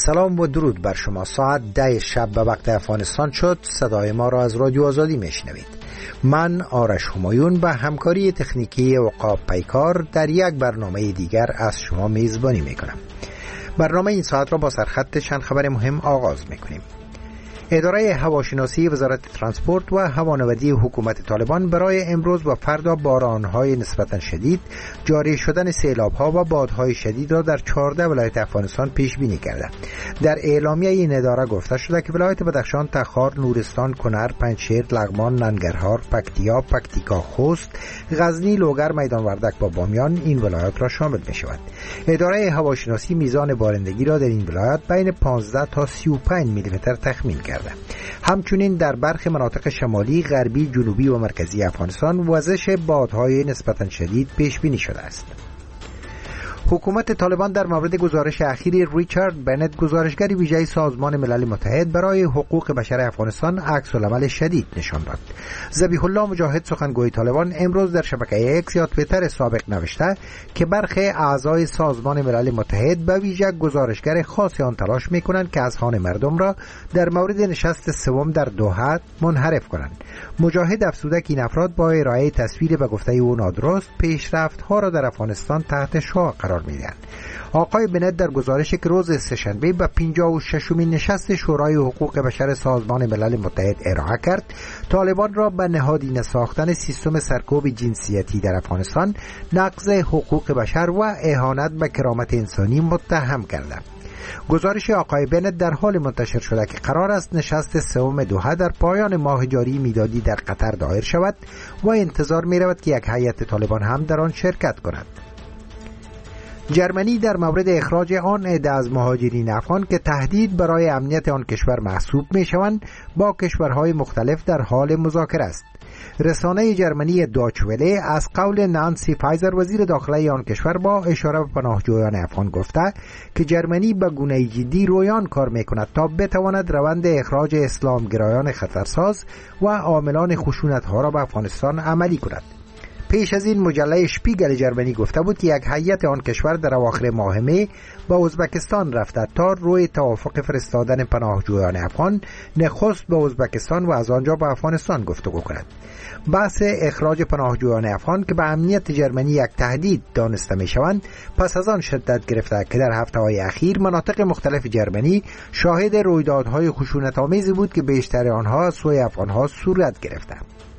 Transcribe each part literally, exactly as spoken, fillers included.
سلام و درود بر شما. ساعت ده شب به وقت افغانستان شد. صدای ما را از رادیو آزادی میشنوید. من آرش همایون به همکاری تکنیکی عقاب پیکار در یک برنامه دیگر از شما میزبانی میکنم. برنامه این ساعت را با سرخط چند خبر مهم آغاز میکنیم. اداره هواشناسی وزارت ترانسپورت و هوانوردی حکومت طالبان برای امروز و فردا بارانهای نسبتا شدید، جاری شدن سیلاب‌ها و بادهای شدید را در چهارده ولایت افغانستان پیش بینی کرده. در اعلامیه این اداره گفته شده که ولایت بدخشان، تخار، نورستان، کنر، پنجشیر، لغمان، ننگرهار، پکتیا، پکتیکا، خوست، غزنی، لوگر، میدان وردک و بامیان این ولایات را شامل می شود. اداره هواشناسی میزان بارندگی را در این ولایات بین پانزده تا سی و پنج میلی متر تخمین کرده. همچنین در برخی مناطق شمالی، غربی، جنوبی و مرکزی افغانستان وزش بادهای نسبتا شدید پیش بینی شده است. حکومت طالبان در مورد گزارش اخیر ریچارد بنت، گزارشگر ویژه سازمان ملل متحد برای حقوق بشر افغانستان، عکس العمل شدید نشان داد. ذبیح الله مجاهد، سخنگوی طالبان، امروز در شبکه ایکس یا توییتر سابق نوشته که برخی اعضای سازمان ملل متحد به ویژه گزارشگر خاص آن تلاش می‌کنند که اذهان مردم را در مورد نشست سوم در دوحه منحرف کنند. مجاهد افزوده که این افراد با ارائه تصویر به گفته او نادرست پیشرفت‌ها را در افغانستان تحت شعاع قرار میدن. آقای بنت در گزارشی که روز سه‌شنبه به پنجاه و ششمین نشست شورای حقوق بشر سازمان ملل متحد ارائه کرد، طالبان را به نهادینه ساختن سیستم سرکوب جنسیتی در افغانستان، نقض حقوق بشر و اهانت به کرامت انسانی متهم کرده. گزارش آقای بنت در حال منتشر شده که قرار است نشست سوم دوحه در پایان ماه جاری میلادی در قطر دایر شود و انتظار می رود که یک هیئت طالبان هم در آن شرکت کند. جرمنی در مورد اخراج آن عده از مهاجرین افغان که تهدید برای امنیت آن کشور محسوب می شوند با کشورهای مختلف در حال مذاکره است. رسانه جرمنی داچ وله از قول نانسی فایزر، وزیر داخله آن کشور، با اشاره به پناهجویان افغان گفته که جرمنی به گونه جدی رویان کار می کند تا بتواند روند اخراج اسلامگرایان خطرساز و عاملان خشونت ها را به افغانستان عملی کند. پیش از این مجله شپیگل جرمنی گفته بود که یک هیئت آن کشور در اواخر ماه می به ازبکستان رفته تا روی توافق فرستادن پناهجویان افغان نخست به ازبکستان و از آنجا به افغانستان گفتگو کند. بحث اخراج پناهجویان افغان که به امنیت جرمنی یک تهدید دانسته می شوند پس از آن شدت گرفته که در هفته‌های اخیر مناطق مختلف جرمنی شاهد رویدادهای خشونت‌آمیزی بود که بیشتر آنها سوی افغانها صورت گرفته.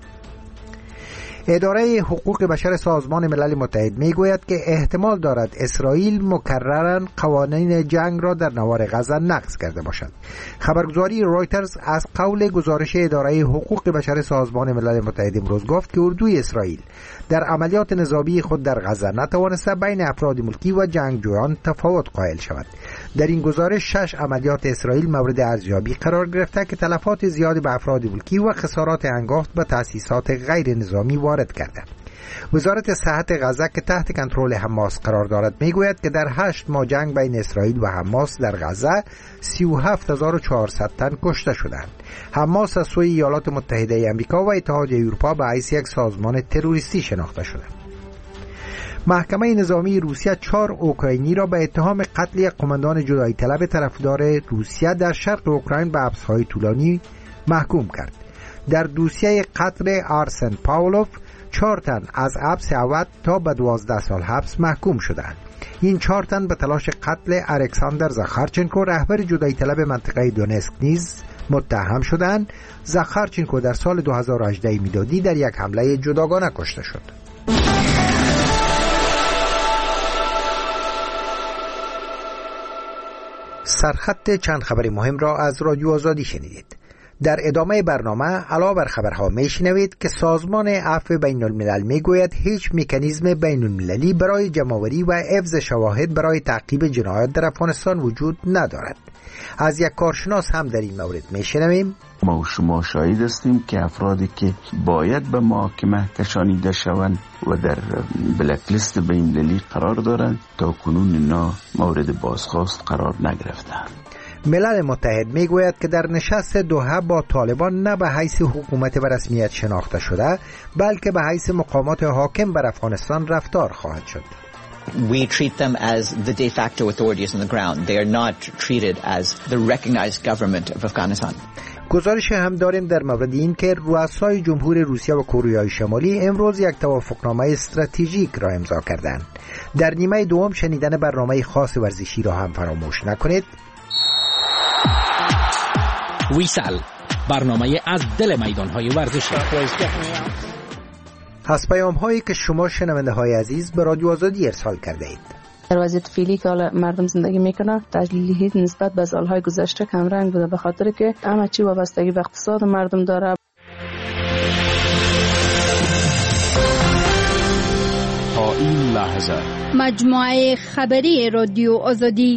اداره حقوق بشر سازمان ملل متحد می گوید که احتمال دارد اسرائیل مکرراً قوانین جنگ را در نوار غزه نقض کرده باشد. خبرگزاری رویترز از قول گزارش اداره حقوق بشر سازمان ملل متحد امروز گفت که اردوی اسرائیل در عملیات نظامی خود در غزه نتوانسته بین افراد ملکی و جنگجویان تفاوت قائل شود. در این گزارش شش عملیات اسرائیل مورد ارزیابی قرار گرفته که تلفات زیادی به افراد ملکی و خسارات هنگفت به تأسیسات غیر نظامی وارد کرده. وزارت صحت غزه که تحت کنترل حماس قرار دارد میگوید که در هشت ماه جنگ بین اسرائیل و حماس در غزه سی و هفت هزار و چهارصد تن کشته شدند. حماس از سوی ایالات متحده آمریکا و اتحادیه اروپا به حیث یک سازمان تروریستی شناخته شده. محکمه نظامی روسیه چهار اوکراینی را به اتهام قتل یک قماندان جدایی طلب طرفدار روسیه در شرق اوکراین به حبس‌های طولانی محکوم کرد. در دوسیه قتل آرسن پاولوف چهار تن از حبس اول تا به دوازده سال حبس محکوم شدند. این چهار تن به تلاش قتل الکساندر زاخارچنکو، رهبر جدایی طلب منطقه دونسک نیز متهم شدند. زاخارچنکو در سال دو هزار و هجده میلادی در یک حمله جداگانه کشته شد. سرخط چند خبر مهم را از رادیو آزادی شنیدید. در ادامه برنامه علاوه بر خبرها میشنوید که سازمان عفو بین الملل میگوید هیچ مکانیزم بین المللی برای جمع‌آوری و حفظ شواهد برای تعقیب جنایات در افغانستان وجود ندارد. از یک کارشناس هم در این مورد میشنویم. ما و شما شاهد هستیم که افرادی که باید به محاکمه کشانیده شوند و در بلک لیست بین المللی قرار دارند تا کنون اینا مورد بازخواست قرار نگرفتند. ملل متحد میگوید که در نشست دوحه با طالبان نه به حیث حکومت به رسمیت شناخته شده بلکه به حیث مقامات حاکم بر افغانستان رفتار خواهد شد. we treat them as the de facto authorities on the ground. They are not treated as the recognized government of Afghanistan. گزارش هم داریم در مورد این که رؤسای جمهور روسیه و کره شمالی امروز یک توافقنامه استراتژیک را امضا کردند. در نیمه دوم شنیدن برنامه خاص ورزشی را هم فراموش نکنید. ویسل، برنامه از دل میدان‌های ورزشی. از پیام هایی که شما شنونده های عزیز به رادیو آزادی ارسال کرده اید. در وضعیت فعلی که حالا مردم زندگی میکنن تجلیلی نسبت به سالهای گذشته کم رنگ بوده، به خاطر که همه چی وابستگی به اقتصاد مردم داره. تا این لحظه مجموعه خبری رادیو آزادی.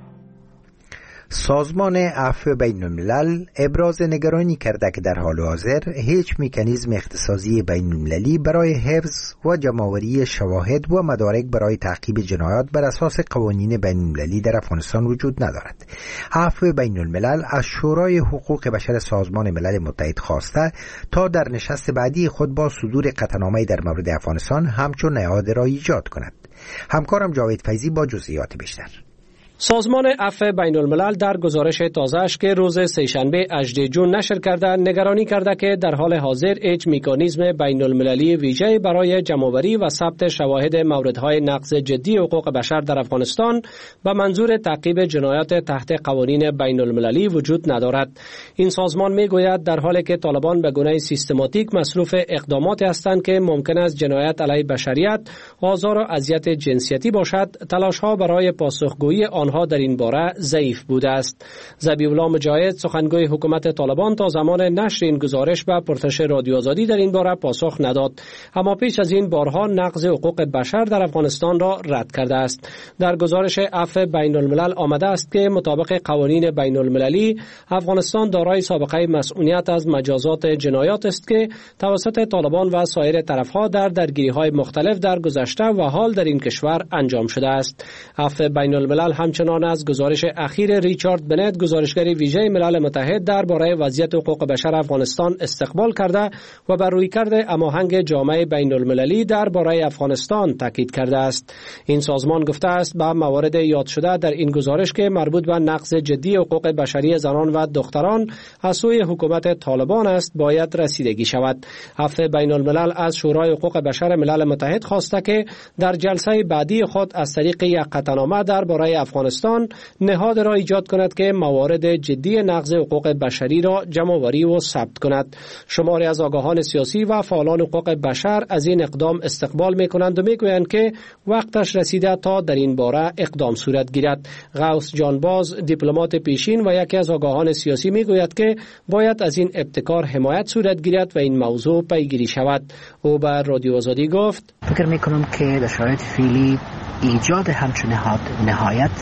سازمان عفو بین الملل ابراز نگرانی کرده که در حال حاضر هیچ مکانیزم اختصاصی بین المللی برای حفظ و جمع‌آوری شواهد و مدارک برای تعقیب جنایات بر اساس قوانین بین المللی در افغانستان وجود ندارد. عفو بین الملل از شورای حقوق بشر سازمان ملل متحد خواسته تا در نشست بعدی خود با صدور قطعنامه‌ای در مورد افغانستان همچون نهاد را ایجاد کند. همکارم جاوید فیضی با جزئیات بیشتر. سازمان عفو بین الملل در گزارش تازه‌اش که روز سه‌شنبه هجدهم ژوئن نشر کرده نگرانی کرده که در حال حاضر هیچ مکانیزم بین المللی ویژه برای جمع‌آوری و ثبت شواهد موردهای نقض جدی حقوق بشر در افغانستان به منظور تعقیب جنایات تحت قوانین بین المللی وجود ندارد. این سازمان میگوید در حالی که طالبان به گونه سیستماتیک مصروف اقداماتی هستند که ممکن است جنایت علیه بشریت، آزار و اذیت جنسیتی باشد، تلاش‌ها برای پاسخگویی آن ها در این باره ضعیف بوده است. ذبیح‌الله مجاهد سخنگوی حکومت طالبان تا زمان نشر این گزارش به پرسش رادیو آزادی در این باره پاسخ نداد، اما پیش از این بارها نقض حقوق بشر در افغانستان را رد کرده است. در گزارش عفو بین الملل آمده است که مطابق قوانین بین المللی افغانستان دارای سابقه مسئولیت از مجازات جنایات است که توسط طالبان و سایر طرفها در درگیری‌های مختلف در گذشته و حال در این کشور انجام شده است. عفو بین الملل همچنین چنان از گزارش اخیر ریچارد بنت گزارشگر ویژه ملل متحد درباره وضعیت حقوق بشر افغانستان استقبال کرده و بر رویکرد هماهنگ جامعه بین المللی درباره افغانستان تاکید کرده است. این سازمان گفته است به موارد یاد شده در این گزارش که مربوط به نقض جدی حقوق بشری زنان و دختران از سوی حکومت طالبان است باید رسیدگی شود. عفو بین الملل از شورای حقوق بشر ملل متحد خواسته که در جلسه بعدی خود از طریق یک قطعنامه درباره افغانستان نهاد را ایجاد کند که موارد جدی نقض حقوق بشری را جمع‌آوری و ثبت کند. شماری از آگاهان سیاسی و فعالان حقوق بشر از این اقدام استقبال می‌کنند و می‌گویند که وقتش رسیده تا در این باره اقدام صورت گیرد. غوث جانباز دیپلمات پیشین و یکی از آگاهان سیاسی می‌گوید که باید از این ابتکار حمایت صورت گیرد و این موضوع پیگیری شود. او به رادیو آزادی گفت: فکر می‌کنم که در شرایط فعلی ایجاد همچون نهاد نهایت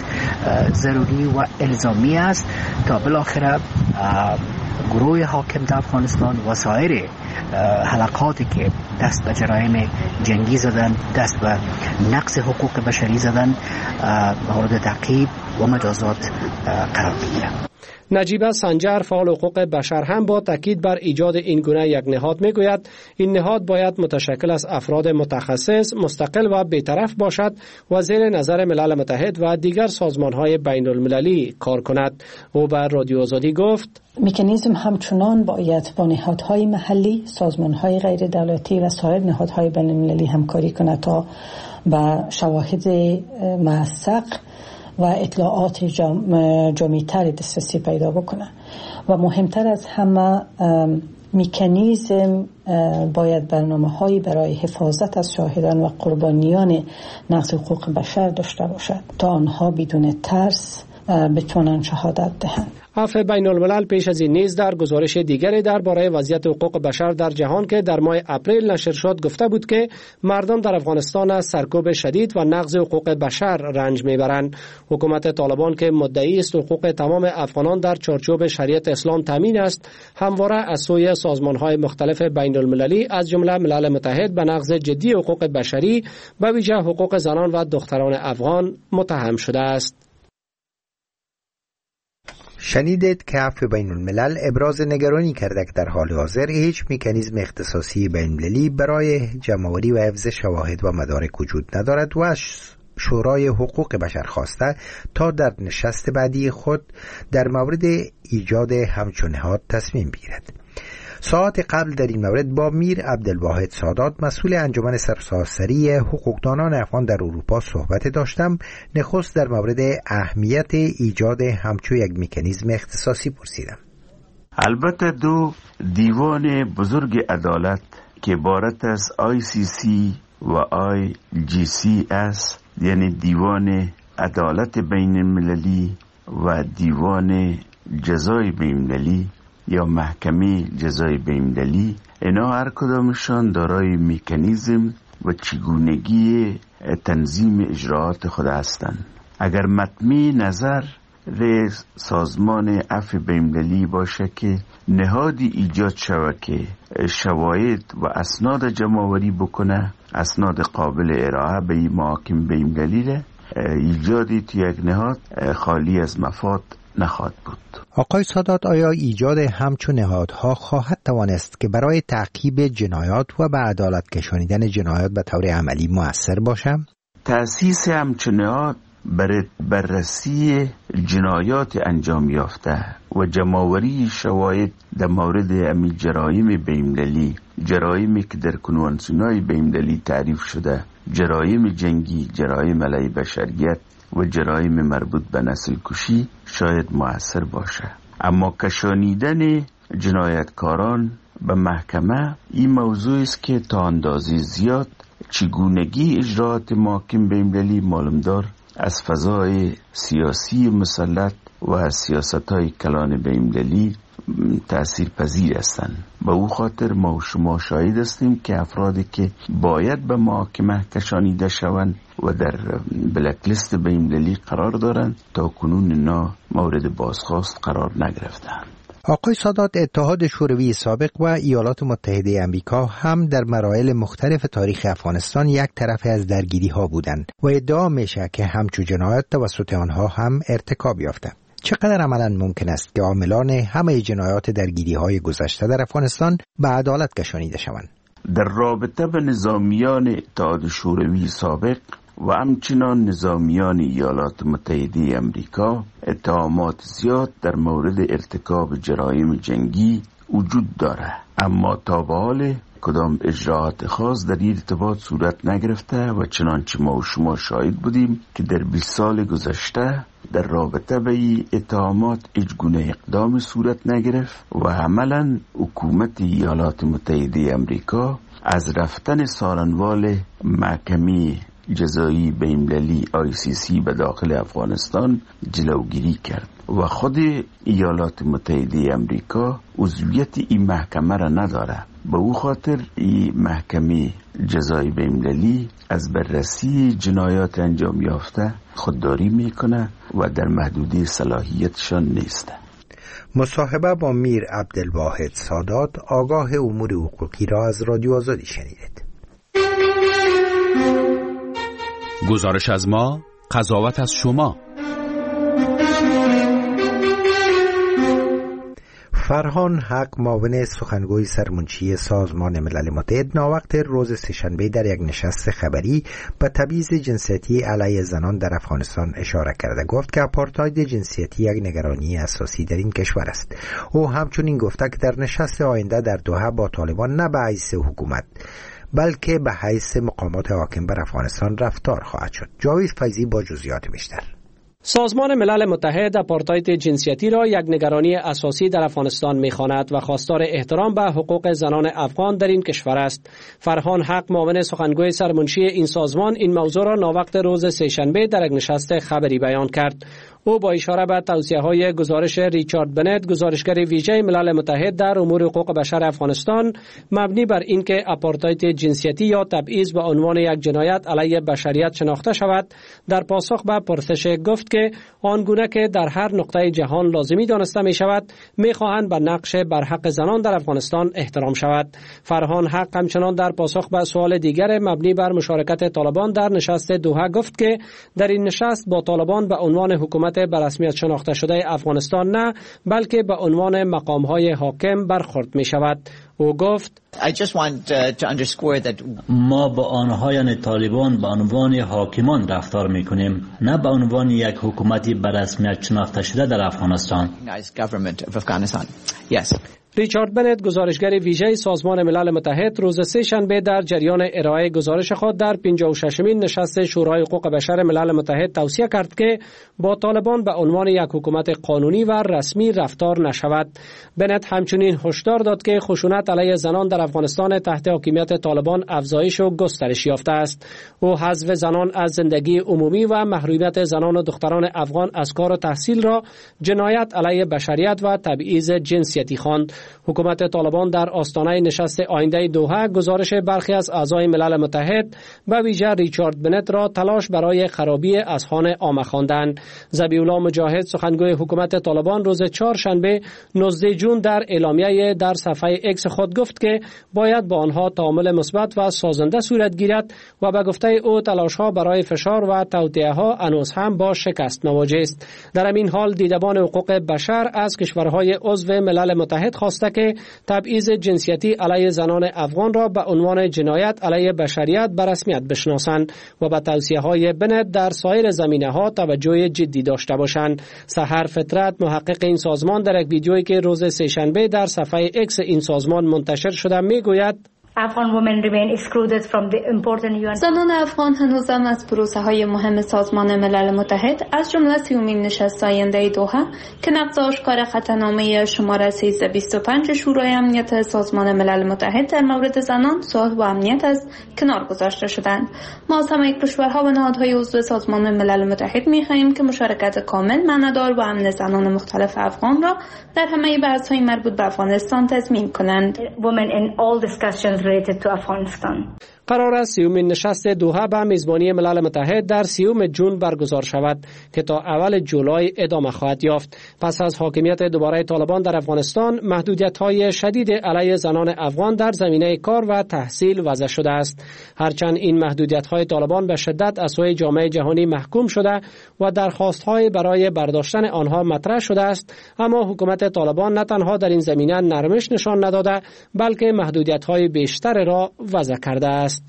ضروری و الزامی است تا بالاخره گروه حاکم در افغانستان و سایر حلقاتی که دست به جرایم جنگی زدن، دست به نقض حقوق بشری زدن، مورد تعقیب و مجازات قرار بگیرند. نجیبه سنجر فعال حقوق بشر هم با تاکید بر ایجاد این گونه یک نهاد میگوید این نهاد باید متشکل از افراد متخصص، مستقل و بی‌طرف باشد و زیر نظر ملل متحد و دیگر سازمان‌های بین المللی کار کند. او بر رادیو آزادی گفت: مکانیزم همچنان باید با نهادهای محلی، سازمان‌های غیر دولتی و سایر نهادهای بین المللی همکاری کند تا با شواهد موثق و اطلاعات جامع‌تر دسترسی پیدا بکنه و مهمتر از همه مکانیزم باید برنامه‌هایی برای حفاظت از شاهدان و قربانیان نقض حقوق بشر داشته باشد تا آنها بدون ترس بتوانند شهادت دهند. عفو بین الملل پیش از این نیز در گزارش دیگری درباره وضعیت حقوق بشر در جهان که در ماه اپریل نشر شد گفته بود که مردم در افغانستان از سرکوب شدید و نقض حقوق بشر رنج میبرند. حکومت طالبان که مدعی است حقوق تمام افغانان در چارچوب شریعت اسلام تامین است، همواره از سوی سازمان‌های مختلف بین المللی از جمله ملل متحد به نقض جدی حقوق بشری به ویژه حقوق زنان و دختران افغان متهم شده است. شنیدید که عفو بین الملل ابراز نگرانی کرده که در حال حاضر هیچ مکانیزم اختصاصی بین المللی برای جمع‌آوری و حفظ شواهد و مدارک وجود ندارد و شورای حقوق بشر خواسته تا در نشست بعدی خود در مورد ایجاد همچون نهاد تصمیم بگیرد. ساعت قبل در این مورد با میر عبدالواحد سادات مسئول انجمن سرتاسری حقوقدانان افغان در اروپا صحبت داشتم. نخست در مورد اهمیت ایجاد همچون یک مکانیزم اختصاصی پرسیدم. البته دو دیوان بزرگ عدالت که عبارت از آی سی سی و آی جی سی است، یعنی دیوان عدالت بین المللی و دیوان جزای بین المللی یا محکمه جزای بین المللی، اینا هر کدامشان دارای مکانیزم و چگونگی تنظیم اجراعات خود هستند. اگر مطمع نظر رئیس سازمان عفو بین المللی باشه که نهادی ایجاد شود که شواهد و اسناد جمع‌آوری بکنه، اسناد قابل ارائه به محاکم بین المللی، ایجادی تو یک نهاد خالی از مفاد نخواهد بود. آقای سادات، آیا ایجاد همچون نهادها خواهد توانست که برای تعقیب جنایات و به عدالت کشانیدن جنایات به طور عملی مؤثر باشه؟ تأسیس همچون نهاد برای بررسی جنایات انجام یافته و جمع‌آوری شواهد در مورد امی جرایم بین المللی، جرایمی که در کنوانسیون‌های بین المللی تعریف شده، جرایم جنگی، جرایم علیه بشریت و جرایم مربوط به نسل کشی شاید مؤثر باشه. اما کشانیدن جنایتکاران به محکمه این موضوع است که تا اندازه زیاد چگونگی اجراعات محاکم بین المللی معلومدار از فضای سیاسی مسلط و از سیاست‌های کلان بین المللی تأثیر پذیر هستند. به او خاطر ما و شما شاهد هستیم که افرادی که باید به محاکمه کشانیده شوند و در بلک لیست بین المللی قرار دارند تا کنون اینا مورد بازخواست قرار نگرفتند. آقای سادات، اتحاد شوروی سابق و ایالات متحده آمریکا هم در مراحل مختلف تاریخ افغانستان یک طرف از درگیری ها بودند و ادعا میشه که همچون جنایات توسط آنها هم ارتکاب یافته. چقدر عملاً ممکن است که عاملان همه جنایات درگیری های گذشته در افغانستان به عدالت کشانیده شوند؟ در رابطه به نظامیان اتحاد شوروی سابق و همچنان نظامیان ایالات متحده آمریکا اتهامات زیاد در مورد ارتکاب جرایم جنگی وجود داره، اما تا به حال کدام اجراعات خاص در این ارتباط صورت نگرفته و چنانچه ما و شما شاهد بودیم که در بیست سال گذشته در رابطه به این اتهامات هیچ گونه اقدام صورت نگرفت و عملاً حکومت ایالات متحده آمریکا از رفتن سالنوال محکمه جزایی بین المللی آی سی سی به داخل افغانستان جلوگیری کرد و خود ایالات متحده آمریکا عضویت این محکمه را نداره. به او خاطر این محکمه جزایی بین المللی از بررسی جنایات انجام یافته خودداری میکنه و در محدوده صلاحیتشان نیست. مصاحبه با میر عبدالواحد سادات، آگاه امور حقوقی را از رادیو آزادی شنیدید. گزارش از ما، قضاوت از شما. فرهان حق، معاون سخنگوی سرمنشی سازمان ملل متحد، ناوقت روز سه‌شنبه در یک نشست خبری به تبعیض جنسیتی علیه زنان در افغانستان اشاره کرده. گفت که آپارتاید جنسیتی یک نگرانی اساسی در این کشور است. او همچنین گفته که در نشست آینده در دوحه با طالبان نه به حیث حکومت بلکه به حیث مقامات حاکم بر افغانستان رفتار خواهد شد. جاوید فیضی با جزئیات بیشتر. سازمان ملل متحد آپارتاید جنسیتی را یک نگرانی اساسی در افغانستان می‌خواند و خواستار احترام به حقوق زنان افغان در این کشور است. فرهان حق، معاون سخنگوی سرمنشی این سازمان، این موضوع را ناوقت روز سه‌شنبه در یک نشست خبری بیان کرد. او با اشاره به توصیه‌های گزارش ریچارد بنت، گزارشگر ویژه ملل متحد در امور حقوق بشر افغانستان، مبنی بر اینکه آپارتاید جنسیتی یا تبعیض به عنوان یک جنایت علیه بشریت شناخته شود، در پاسخ به پرسش گفت که آنگونه که در هر نقطه جهان لازمی دانسته می شود، می خواهند به نقش بر حق زنان در افغانستان احترام شود. فرهان حق همچنان در پاسخ به سوال دیگر مبنی بر مشارکت طالبان در نشست دوحه گفت که در این نشست با طالبان به عنوان حکومت به رسمیت شناخته شده افغانستان نه، بلکه به عنوان مقام‌های حاکم برخورد می شود. او گفت I just want uh, to underscore that ما با آنها یعنی طالبان به عنوان حاکمان رفتار میکنیم، نه به عنوان یک حکومتی به رسمیت شناخته شده در افغانستان. Yes. ریچارد بنت، گزارشگر ویژه سازمان ملل متحد، روز سه شنبه در جریان ارائه گزارش خود در پنجاه و ششمین نشست شورای حقوق بشر ملل متحد توصیه کرد که با طالبان به عنوان یک حکومت قانونی و رسمی رفتار نشود. بنت همچنین هشدار داد که خشونت علیه زنان در افغانستان تحت حاکمیت طالبان افزایش و گسترش یافته است. او حذف زنان از زندگی عمومی و محرومیت زنان و دختران افغان از کار و تحصیل را جنایت علیه بشریت و تبعیض جنسیتی خواند. حکومت طالبان در آستانه نشست آینده دوحه گزارش برخی از اعضای ملل متحد به ویژه ریچارد بنت را تلاش برای خرابی اذهان عامه خواندند. ذبیح‌الله مجاهد، سخنگوی حکومت طالبان، روز چهارشنبه نوزدهم ژوئن در اعلامیه در صفحه اکس خود گفت که باید با آنها تعامل مثبت و سازنده صورت گیرد و به گفته او تلاش‌ها برای فشار و توطئه‌ها هنوز هم با شکست مواجه است. در همین حال دیدبان حقوق بشر از کشورهای عضو ملل متحد خواسته که تبعیض جنسیتی علیه زنان افغان را به عنوان جنایت علیه بشریت به رسمیت بشناسند و به توصیه‌های بنت در سایر زمینه‌ها توجه جدی داشته باشند. سحر فطرت، محقق این سازمان، در یک ویدیویی که روز سه‌شنبه در صفحه اکس این سازمان منتشر شده میگوید زنان افغان هنوزم از پروسه های مهم سازمان ملل متحد از جمله سیومین نشست آینده دوحه که نقض آشکار خطرنامه شماره سیزده بیست و پنج شورای امنیت سازمان ملل متحد در مورد زنان، صلح و امنیت است کنار گذاشته شدند. ما از همه کشورها و نهادهای عضو سازمان ملل متحد می‌خواهیم که مشارکت کامل، معنادار و امن زنان مختلف افغان را در همه بحث‌های مربوط به افغانستان تضمین کنند. قرار است سیومین نشست دوحه به میزبانی ملل متحد در سیوم جون برگزار شود که تا اول جولای ادامه خواهد یافت. پس از حاکمیت دوباره طالبان در افغانستان، محدودیت‌های شدید علیه زنان افغان در زمینه کار و تحصیل وضع شده است. هرچند این محدودیت‌های طالبان به شدت از سوی جامعه جهانی محکوم شده و درخواست‌های برای برداشتن آنها مطرح شده است، اما حکومت طالبان نه تنها در این زمینه نرمش نشان نداده، بلکه محدودیت‌های بیشتر را وضع کرده است.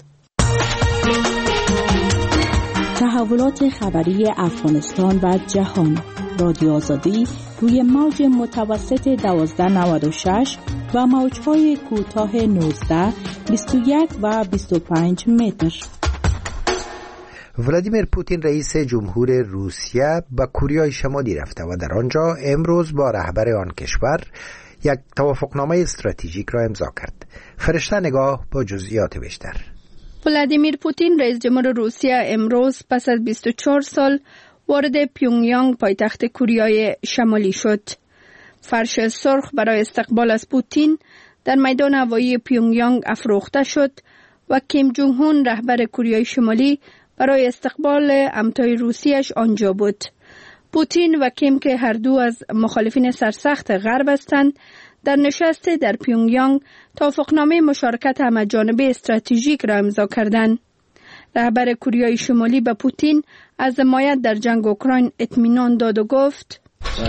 تحولات خبری افغانستان و جهان. رادیو آزادی روی موج متوسط دوازده نود و شش و موج‌های کوتاه نوزده، بیست و یک و بیست و پنج متر. ولادیمیر پوتین رئیس جمهور روسیه به کوریای شمالی رفته و در آنجا امروز با رهبر آن کشور یک توافقنامه استراتژیک را امضا کرد. فرشته نگاه با جزئیات بیشتر. ولادیمیر پوتین رئیس جمهور روسیه امروز پس از بیست و چهار سال وارد پیونگیانگ پایتخت کوریای شمالی شد. فرش سرخ برای استقبال از پوتین در میدان هوایی پیونگیانگ افروخته شد و کیم جونگ هون رهبر کوریای شمالی برای استقبال همتای روسیش آنجا بود. پوتین و کیم که هر دو از مخالفین سرسخت غرب هستند، در نشست در پیونگیانگ توافقنامه مشارکت همه‌جانبه استراتژیک را امضا کردند. رهبر کوریای شمالی به پوتین از حمایت در جنگ اوکراین اطمینان داد و گفت: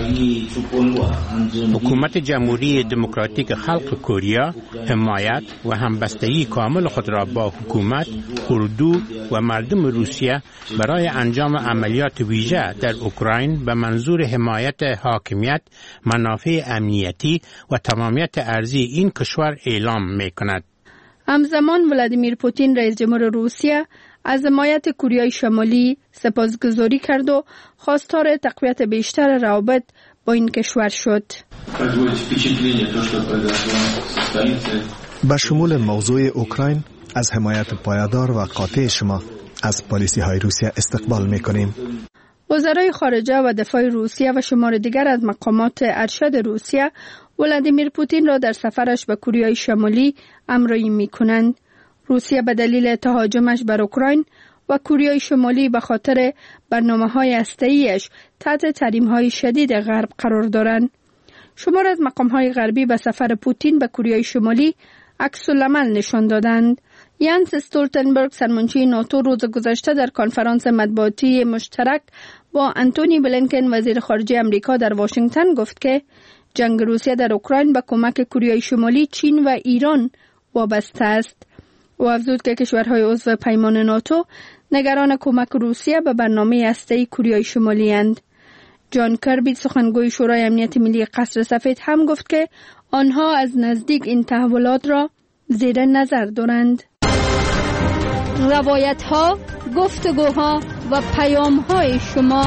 حکومت جمهوری دموکراتیک خلق کوریا حمایت و همبستگی کامل خود را با حکومت، اردو و مردم روسیه برای انجام عملیات ویژه در اوکراین به منظور حمایت حاکمیت، منافع امنیتی و تمامیت ارضی این کشور اعلام می‌کند. همزمان ولادیمیر پوتین رئیس جمهور روسیه از حمایت کوریای شمالی سپاسگزاری کرد و خواستار تقویت بیشتر روابط با این کشور شد. به شمول موضوع اوکراین از حمایت پایدار و قاطع شما از پالیسی های روسیه استقبال میکنیم. وزرای خارجه و دفاع روسیه و شمار دیگر از مقامات ارشد روسیه ولادیمیر پوتین را در سفرش به کوریای شمالی همراهی میکنند. روسیه به دلیل تهاجمش بر اوکراین و کوریای شمالی به خاطر برنامه‌های هسته‌ایش تحت تحریم‌های شدید غرب قرار دارند. شمار از مقام‌های غربی به سفر پوتین به کوریای شمالی عکس‌العمل نشان دادند. یانس استولتنبرگ، سرمنشی ناتو، روز گذشته در کنفرانس مطبوعاتی مشترک با انتونی بلینکن وزیر خارجه امریکا در واشنگتن گفت که جنگ روسیه در اوکراین به کمک کوریای شمالی، چین و ایران وابسته است. او افزود که کشورهای عضو پیمان ناتو نگران کمک روسیه به برنامه هسته‌ای کوریای شمالی اند. جان کربی، سخنگوی شورای امنیت ملی قصر سفید، هم گفت که آنها از نزدیک این تحولات را زیر نظر دارند. روایت ها، گفتگوها و پیام های شما.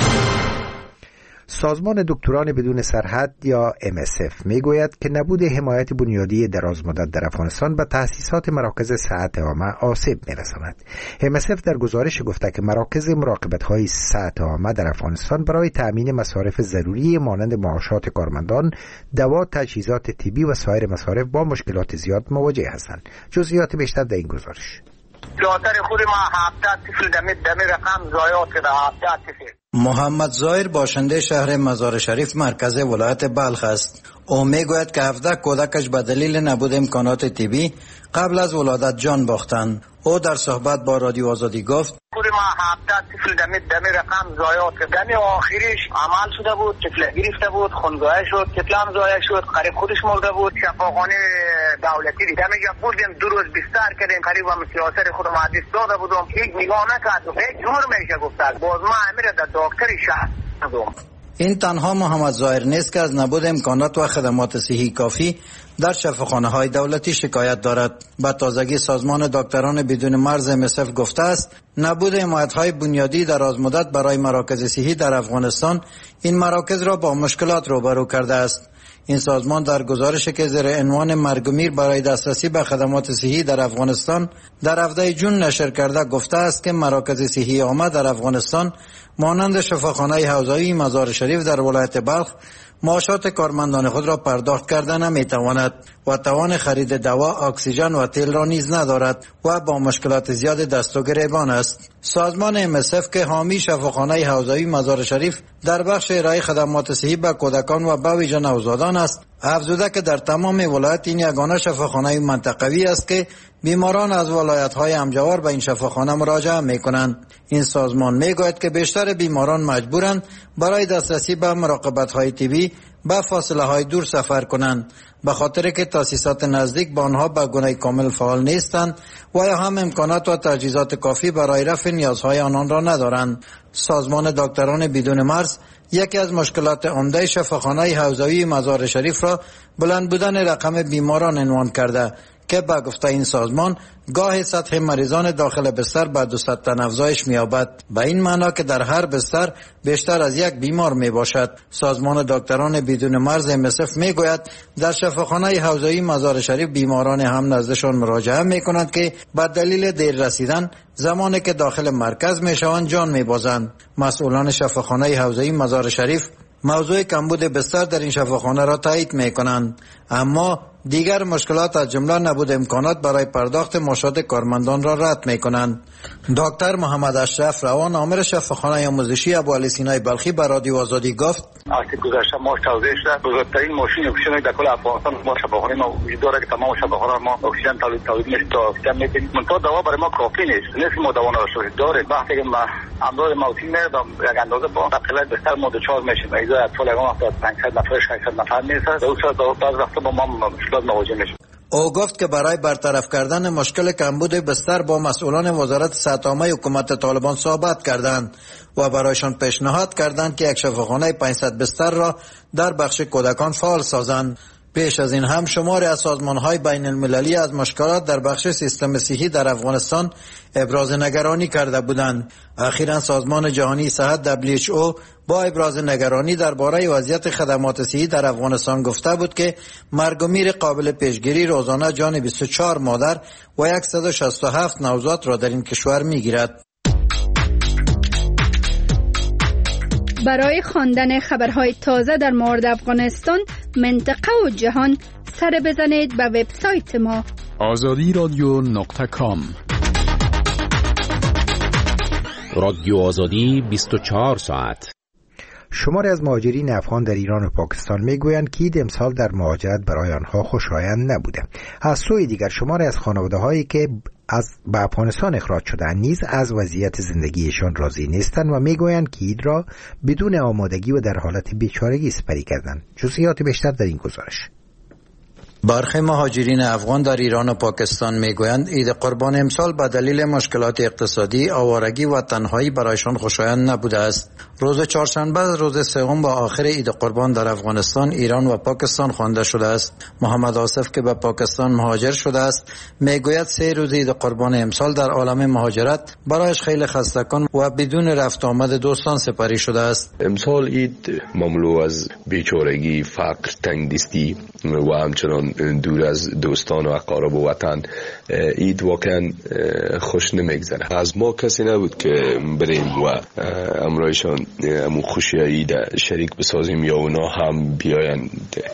سازمان دکتران بدون سرحد یا ام اس اف میگوید که نبود حمایت بنیادی درازمدت در افغانستان به تأسیسات مراکز صحت عامه آسیب میرساند. ام اس اف در گزارش گفته که مراکز مراقبت‌های صحت عامه در افغانستان برای تأمین مصارف ضروری مانند معاشات کارمندان، دوا، تجهیزات طبی و سایر مصارف با مشکلات زیاد مواجه هستند. جزئیات بیشتر در این گزارش. برادر خود ما هفده طفل دمی دمی رقم ضایعات کرده. هفده طفل. محمد ظاهر باشنده شهر مزار شریف مرکز ولایت بلخ است. او میگوید که هفده کودکش به دلیل نبود امکانات طبی قبل از ولادت جان باختند. او در صحبت با رادیو آزادی گفت: خود ما هفده طفل دمی دمی رقم ضایعات کرد. دمی آخریش عمل شده بود، طفل گرفته بود، خونزایه شد، طفل هم ضایع شد، قریب خودش مرده بود. شفاخانه دولتی دیدم اینجا بردیم، دو روز بستر کردیم، قریب هم سیاست خودم حدیث داده بودم، هیچ نگاه نکرد، هیچ جور میشه گفتن. باز ما امیر در دکتری شهر دادم. این تنها محمد ظاهر نیست که از نبود امکانات و خدمات صحی کافی در شفاخانه های دولتی شکایت دارد. به تازگی سازمان دکتران بدون مرز ام اس اف گفته است نبود حمایت های بنیادی در دراز برای مراکز صحی در افغانستان این مراکز را با مشکلات روبرو کرده است. این سازمان در گزارشی که زیر عنوان مرگ و میر برای دسترسی به خدمات صحی در افغانستان در هفده جون نشر کرده گفته است که مراکز صحی عامه در افغانستان مانند شفاخانه حوزوی مزار شریف در ولایت بلخ معاشات کارمندان خود را پرداخت کرده نمیتواند و توان خرید دوا، اکسیژن و تیل را نیز ندارد و با مشکلات زیاد دست و گریبان است. سازمان ام اس اف که حامی شفاخانه حوزوی مزار شریف در بخش ارائه خدمات صحی به کودکان و به ویژه نوزادان است، افزوده که در تمام ولایت این یگانه شفاخانه منطقوی است که بیماران از ولایت‌های همجوار به این شفاخانه مراجعه می‌کنند. این سازمان می‌گوید که بیشتر بیماران مجبورند برای دسترسی به مراقبت‌های طبی به فاصله‌های دور سفر کنند، به خاطر که تاسیسات نزدیک با آنها به گونه کامل فعال نیستند و یا هم امکانات و تجهیزات کافی برای رفع نیازهای آنان را ندارند. سازمان دکتران بدون مرز یکی از مشکلات عمده شفاخانه حوزوی مزار شریف را بلند بودن رقم بیماران عنوان کرده که به گفته این سازمان گاه سطح مریضان داخل بستر به دویست تن افزایش می‌یابد، به این معنا که در هر بستر بیشتر از یک بیمار می باشد. سازمان دکتران بدون مرز ام اس اف میگوید در شفاخانه حوزوی مزار شریف بیماران هم نزدشان مراجعه میکنند که به دلیل دیر رسیدن زمانی که داخل مرکز میشوند جان میبازند. مسئولان شفاخانه حوزوی مزار شریف موضوع کمبود بستر در این شفاخانه را تایید میکنند، اما دیگر مشکلات از جمله نبود امکانات برای پرداخت معاشات کارمندان را رد میکنند. دکتر محمد اشرف روان آمر شفاخانه آموزشی ابوعلی سینای بلخی به رادیو آزادی گفت: وقتی گذشته ما توضیح شد بزرگترین ماشین اکسیژن در کل افغانستان ما شفاخانه ما وجود داره که تمام شفاخانه ما اکسیژن تولید تولید میشه تا اکسیژن میکنیم. منتها دوا برای ما کافی نیست. نیست ما دوا نداشته داره. وقتی که ما امراض موتی میاد یک اندازه با تقریبا بستر ما دچار میشیم. ایزا اطفال اگه وقت پانصد نفر ششصد نفر نیست. دوست دارم بعض وقتا با ما مشکلات مواجه میشیم. او گفت که برای برطرف کردن مشکل کمبود بستر با مسئولان وزارت صحت عامه حکومت طالبان صحبت کردند و برایشان پیشنهاد کردند که یک شفاخانه پانصد بستر را در بخش کودکان فعال سازند. پیش از این هم شماری از سازمان‌های بین المللی از مشکلات در بخش سیستم صحی در افغانستان ابراز نگرانی کرده بودند. اخیراً سازمان جهانی صحت دبلیو اچ او با ابراز نگرانی درباره وضعیت خدمات صحی در افغانستان گفته بود که مرگ و میر قابل پیشگیری روزانه جان بیست و چهار مادر و صد و شصت و هفت نوزاد را در این کشور می‌گیرد. برای خواندن خبرهای تازه در مورد افغانستان، منطقه و جهان سر بزنید به وبسایت ما آزادی رادیو نقطه کام. رادیو آزادی بیست و چهار ساعت. شماری از مهاجرین افغان در ایران و پاکستان میگویند که عید امسال در مهاجرت برای آنها خوشایند نبوده. از سوی دیگر شماری از خانواده‌هایی که از به افغانستان اخراج شدند نیز از وضعیت زندگیشان راضی نیستند و میگویند که عید را بدون آمادگی و در حالت بیچارگی سپری کردند. جزئیات بیشتر در این گزارش. برخی مهاجرین افغان در ایران و پاکستان میگویند عید قربان امسال به دلیل مشکلات اقتصادی، آوارگی و تنهایی برایشان خوشایند نبوده است. روز چهارشنبه روز سوم و آخر عید قربان در افغانستان، ایران و پاکستان خوانده شده است. محمد آصف که به پاکستان مهاجر شده است میگوید سه روز عید قربان امسال در عالم مهاجرت برایش خیلی خسته‌کن و بدون رفت آمد دوستان سپری شده است. امسال عید مملو از بیچارگی، فقر، تنگدستی و همچنان دور از دوستان و اقارب و وطن عید واقعا خوش نمیگذره. از ما کسی نبود که بریم و امرایشان امو خوشی عید شریک بسازیم یا اونا هم بیاین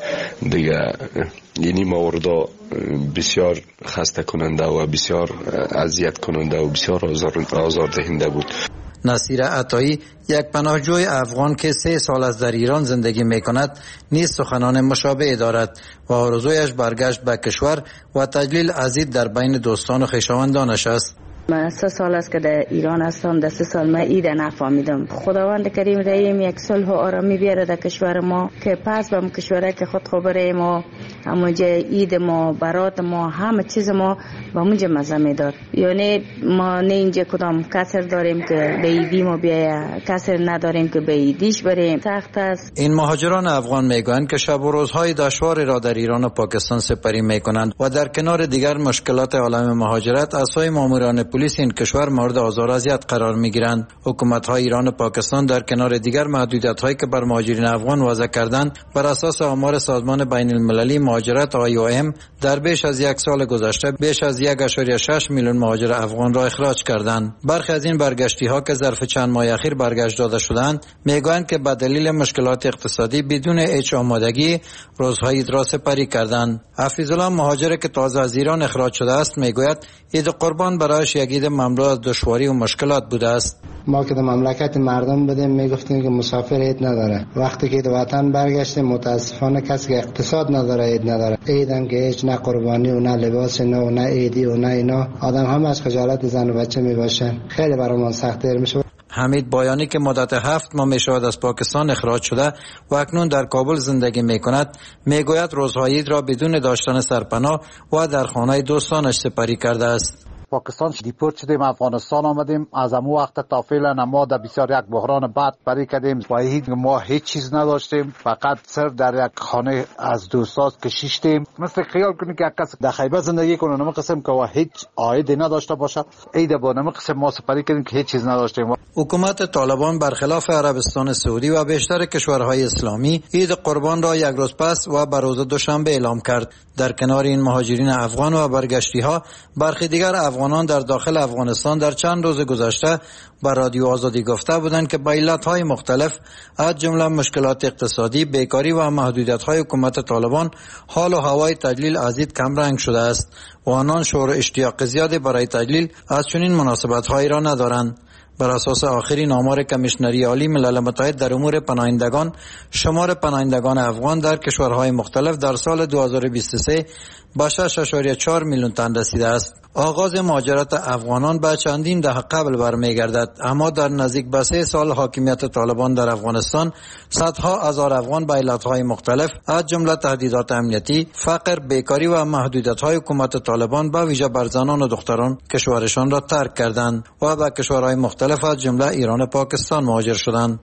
دیگه. یعنی موردا بسیار خسته کننده و بسیار اذیت کننده و بسیار آزار, آزار دهنده بود. نصیر عطایی یک پناهجوی افغان که سه سال از در ایران زندگی می کند نیز سخنان مشابه دارد و آرزویش برگشت به کشور و تجلیل عزیز در بین دوستان و خویشاوندانش است. من سه سال است که در ایران هستم. در سه سال من عید نفهمیدم. خداوند کریم رحیم یک صلح و آرامی بیاره در کشور ما که پس به کشوری که خود خبره ما همونجا عید ما، برات ما، همه چیز ما با اونجا مزه میدار. یعنی ما نه اینجا کدام کسر داریم که به عیدی ما بیایه، کسر نداریم که به عیدیش بریم. سخت است. این مهاجران افغان میگویند که شب و روزهای دشواری را در ایران و پاکستان سپری میکنند و در کنار دیگر مشکلات عالم مهاجرت از سوی ماموران پلیس این کشور مورد آزار و اذیت قرار میگیرند. حکومت‌های ایران و پاکستان در کنار دیگر محدودیت‌هایی که بر مهاجرین افغان وضع کردند بر اساس آمار سازمان بین المللی مهاجرت آی او ام در بیش از یک سال گذشته بیش از یک و شش میلیون مهاجر افغان را اخراج کردند. برخی از این برگشتی‌ها که ظرف چند ماه اخیر برگشت داده شدند میگویند که به دلیل مشکلات اقتصادی بدون هیچ آمادگی روزهای عید را سپری کردند. حفیظالله مهاجر که تازه از ایران اخراج شده است میگوید عید قربان برایش یک عید مملو از دشواری و مشکلات بوده است. ما که در مملکت مردم بودیم میگفتیم که مسافر عید نداره. وقتی که در وطن برگشتیم متاسفانه کسی که اقتصاد نداره عید نداره. عید هم که هیچ نه قربانی و نه لباس نه و نه عیدی و نه اینا، آدم هم از خجالت زن و بچه میباشن. خیلی برامون سخت‌تر میشه. حمید بایانی که مدت هفت ماه میشود از پاکستان اخراج شده و اکنون در کابل زندگی میکند میگوید روزهای عید را بدون داشتن سرپناه و در خانه دوستانش سپری کرده است. پاکستان دیپورت شدیم، افغانستان آمدیم. از امو وقت تا فعلا ما در بسیار یک بحران بد بری کردیم و ما هیچ چیز نداشتیم، فقط صرف در یک خانه از دوستان کشیشتیم. مثل خیال کنید که یک کس در خیبر زندگی کنه نمی قسم که هیچ عایدی نداشته باشه، عید با نمی قسم ما سپری کردیم که هیچ چیز نداشتیم. حکومت طالبان برخلاف عربستان سعودی و بیشتر کشورهای اسلامی عید قربان را یک روز پس و به روز دوشنبه اعلام کرد. در کنار این مهاجرین افغان و برگشتی ها برخی دیگر افغانان در داخل افغانستان در چند روز گذشته به رادیو آزادی گفته بودند که به علتهای مختلف از جمله مشکلات اقتصادی، بیکاری و محدودیت‌های حکومت طالبان حال و هوای تجلیل از عید کم رنگ شده است و آنان شور و اشتیاق زیادی برای تجلیل از چنین مناسبت‌هایی را ندارند. بر اساس آخرین آمار کمیشنری عالی ملل متحد در امور پناهندگان، شمار پناهندگان افغان در کشورهای مختلف در سال دو هزار و بیست و سه به شش و چهار میلیون تن رسیده است. آغاز مهاجرت افغانان به چندین دهه قبل برمیگردد، اما در نزدیک به سه سال حاکمیت طالبان در افغانستان صدها هزار افغان به علتهای مختلف از جمله تهدیدات امنیتی، فقر، بیکاری و محدودیت‌های حکومت طالبان به ویژه بر زنان و دختران کشورشان را ترک کردند و به کشورهای مختلف از جمله ایران و پاکستان مهاجر شدند.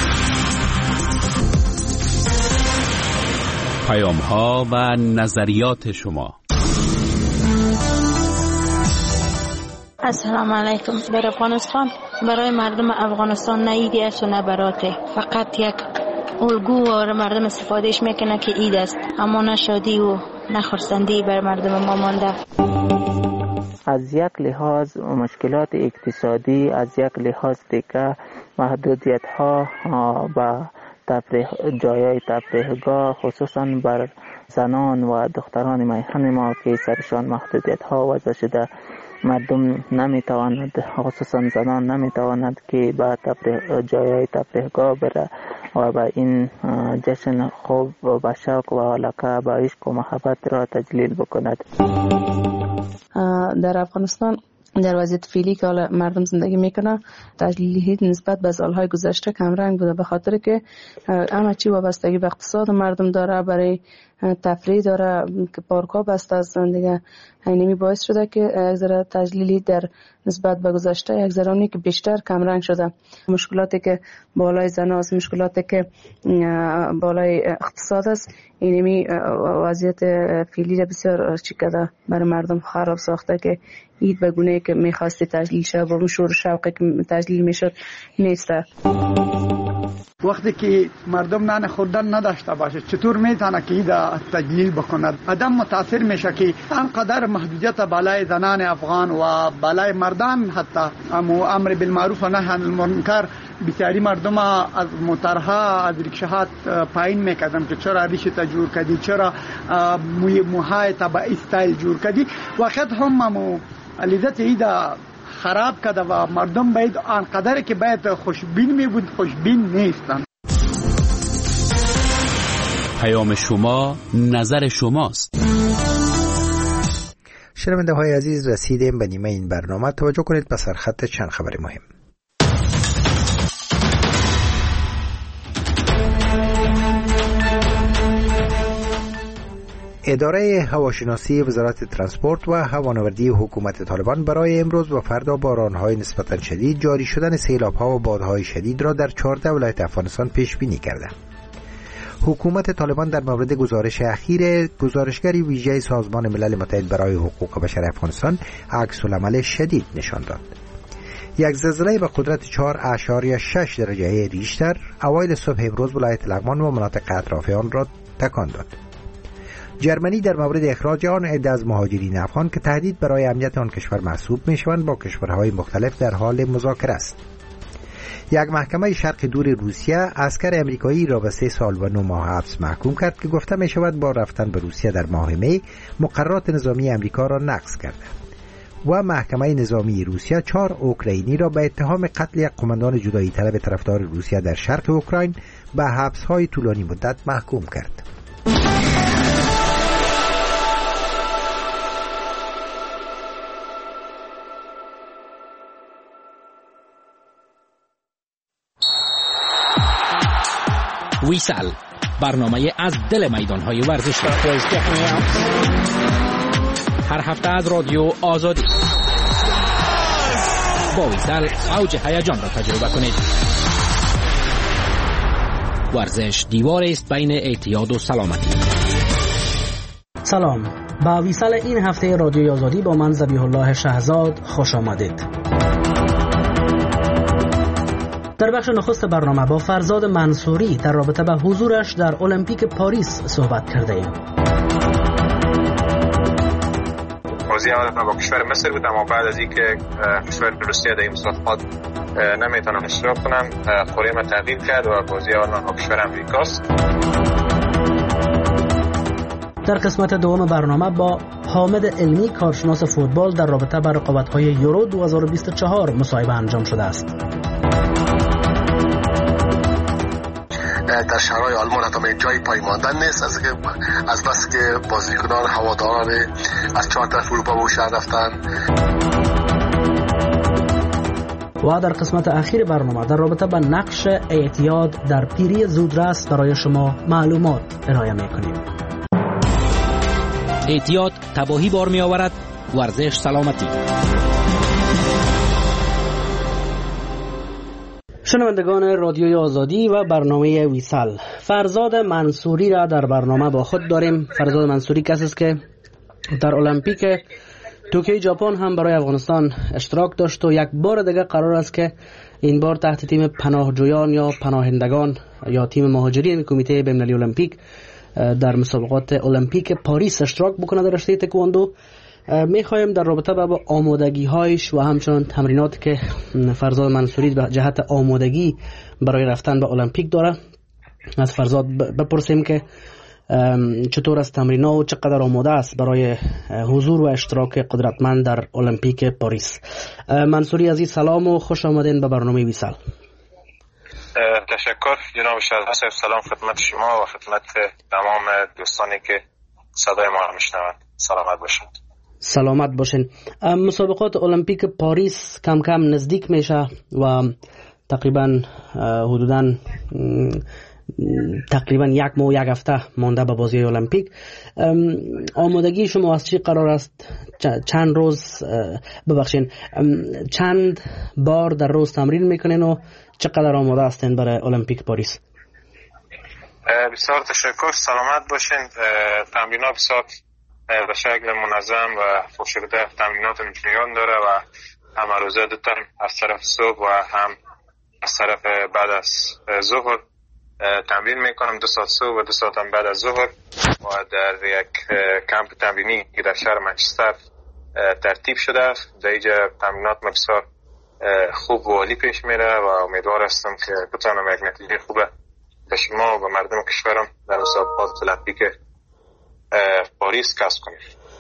پیام‌ها و نظریات شما. السلام علیکم. بر افغانستان برای مردم افغانستان نه عیدی است و نه براته، فقط یک الگو و مردم استفادهش میکنه که عید است، اما نه شادی و نه خرسندی بر مردم ما مانده. از یک لحاظ مشکلات اقتصادی، از یک لحاظ دیگه محدودیت ها و تفریح جایای تفریحگاه خصوصا بر زنان و دختران میهن ما که سرشان محدودیت ها وضع شده، مردم نمیتواند، خصوصا زنان نمیتواند که به تفریح جایای تفریحگاه بره و به این جشن خوب و به شوق و علاقه به عشق و محبت را تجلیل بکند. در افغانستان در وضعیت فعلی که حالا مردم زندگی میکنه تجلیلی نسبت به سالهای گذشته کم رنگ بوده، به خاطر که همه چی وابستگی به اقتصاد مردم داره، برای تفریح داره که پارک‌ها بسته است دیگه. اینمی باعث شده که یک ذره تجلیلی در نسبت به گذشته یک ذره که بیشتر کم رنگ شده. مشکلاتی که بالای زناست، مشکلاتی که بالای اقتصاد است، اینمی وضعیت فعلی را بسیار چیکده برای مردم خراب ساخته که اید به گونه‌ای که می‌خواستی تجلیل شه با شور و شوقی که تجلیل میشد نیسته. وقتی که مردم نان خوردن نداشته باشه چطور میتونه که ایده تجلیل بکند؟ آدم متاثر میشه که انقدر محدودیت بالای زنان افغان و بالای مردان، حتی امر بالمعروف و نهی عن المنکر بسیاری مردم از موترها از ریکشاها پایین میکردن که چرا ریش تا جور کردی، چرا موهای تا با استایل جور کردی. وقت هم مو لذت ایده خراب کرده و مردم باید آنقدر که باید خوشبین می بود خوشبین نیستن. پیام شما نظر شماست. شنونده های عزیز، رسیدیم به نیمه این برنامه. توجه کنید به سرخط چند خبر مهم. اداره هواشناسی وزارت ترانسپورت و هوانوردی حکومت طالبان برای امروز و فردا باران‌های نسبتاً شدید، جاری شدن سیلاب‌ها و بادهای شدید را در چهارده ولایت افغانستان پیش بینی کرده. حکومت طالبان در مورد گزارش اخیر گزارشگری ویژه سازمان ملل متحد برای حقوق بشر افغانستان عکس‌العمل شدید نشان داد. یک زلزله به قدرت چهار اعشاریه شش درجه ریشتر اوایل صبح امروز ولایت لغمان و مناطق اطراف آن را تکان داد. جرمنی در مورد اخراج آن عده از مهاجرین افغان که تهدید برای امنیت آن کشور محسوب میشوند با کشورهای مختلف در حال مذاکره است. یک محکمه شرق دور روسیه اسکر امریکایی را به سه سال و نه ماه حبس محکوم کرد که گفته می شود با رفتن به روسیه در ماه می مقررات نظامی امریکا را نقض کرده. و محکمه نظامی روسیه چهار اوکراینی را به اتهام قتل یک قماندان جدایی طلب طرفدار روسیه در شرق اوکراین به حبس‌های طولانی مدت محکوم کرد. ویسال، برنامه از دل میدان‌های ورزشی. هر هفته از رادیو آزادی با ویسال اوج هیجان را تجربه کنید. ورزش دیوار است بین اعتیاد و سلامتی. سلام، با ویسال این هفته رادیو آزادی با من ذبیح الله شهزاد خوش آمدید. در بخش نخست برنامه با فرزاد منصوری در رابطه به حضورش در المپیک پاریس صحبت کرده ایم. بازی اول با کشور مصر بود، اما بعد از اینکه کشور روسیه در این مسابقات نمیتونن اشتراک کنن، قرعه تغییر کرد و بازی اول با کشور امریکاست. در قسمت دوم برنامه با حامد علمی کارشناس فوتبال در رابطه با رقابت‌های یورو دو هزار و بیست و چهار مصاحبه انجام شده است. در شهرهای آلمان حتی جای پای ماندن نیست، از که از بس که بازیکنان هواداران از چهار طرف اروپا به شهر رفتن. و در قسمت اخیر برنامه در رابطه با نقش اعتیاد در پیری زودرس برای شما معلومات ارائه می‌کنیم. اعتیاد تباهی بار می آورد، ورزش سلامتی. شنوندگان رادیوی آزادی و برنامه ویسال، فرزاد منصوری را در برنامه با خود داریم. فرزاد منصوری کسی است که در المپیک توکیو ژاپن هم برای افغانستان اشتراک داشت و یک بار دیگه قرار است که این بار تحت تیم پناهجویان یا پناهندگان یا تیم مهاجرین کمیته بین‌المللی المپیک در مسابقات المپیک پاریس اشتراک بکنه در رشته تکواندو. میخوایم در رابطه با آمادگی هایش و همچنان تمرینات که فرزاد منصوری به جهت آمادگی برای رفتن به المپیک داره از فرزاد بپرسیم که چطور از تمرینات و چقدر آماده است برای حضور و اشتراک قدرتمند در المپیک پاریس. منصوری عزیز سلام و خوش آمدین به برنامه ویسال. تشکر جناب شهزاد، سلام خدمت شما و خدمت تمام دوستانی که صدای ما رو میشنوند. سلامت باشید. سلامت باشین. مسابقات المپیک پاریس کم کم نزدیک میشه و تقریبا حدوداً تقریبا یک ماه و یک هفته مانده به بازی المپیک. آمادگی شما از چی قرار است؟ چند روز ببخشین چند بار در روز تمرین میکنین و چقدر آماده هستین برای المپیک پاریس؟ بسیار تشکر، سلامت باشین. تمرینات بسیار به شکل منظم و فوشیده تمرینات جریان داره و هم روزه دو تایم از طرف صبح و هم از طرف بعد از ظهر تمرین میکنم، دو ساعت صبح و دو ساعت هم بعد از ظهر و در یک کمپ تمرینی که در شهر منچستر ترتیب شده. در اینجا تمرینات بسیار خوب و عالی پیش میره و امیدوار هستم که بتونم یک نتیجه خوبه به شما و مردم کشورم در مسابقات المپیک پاریس کسب کنیم.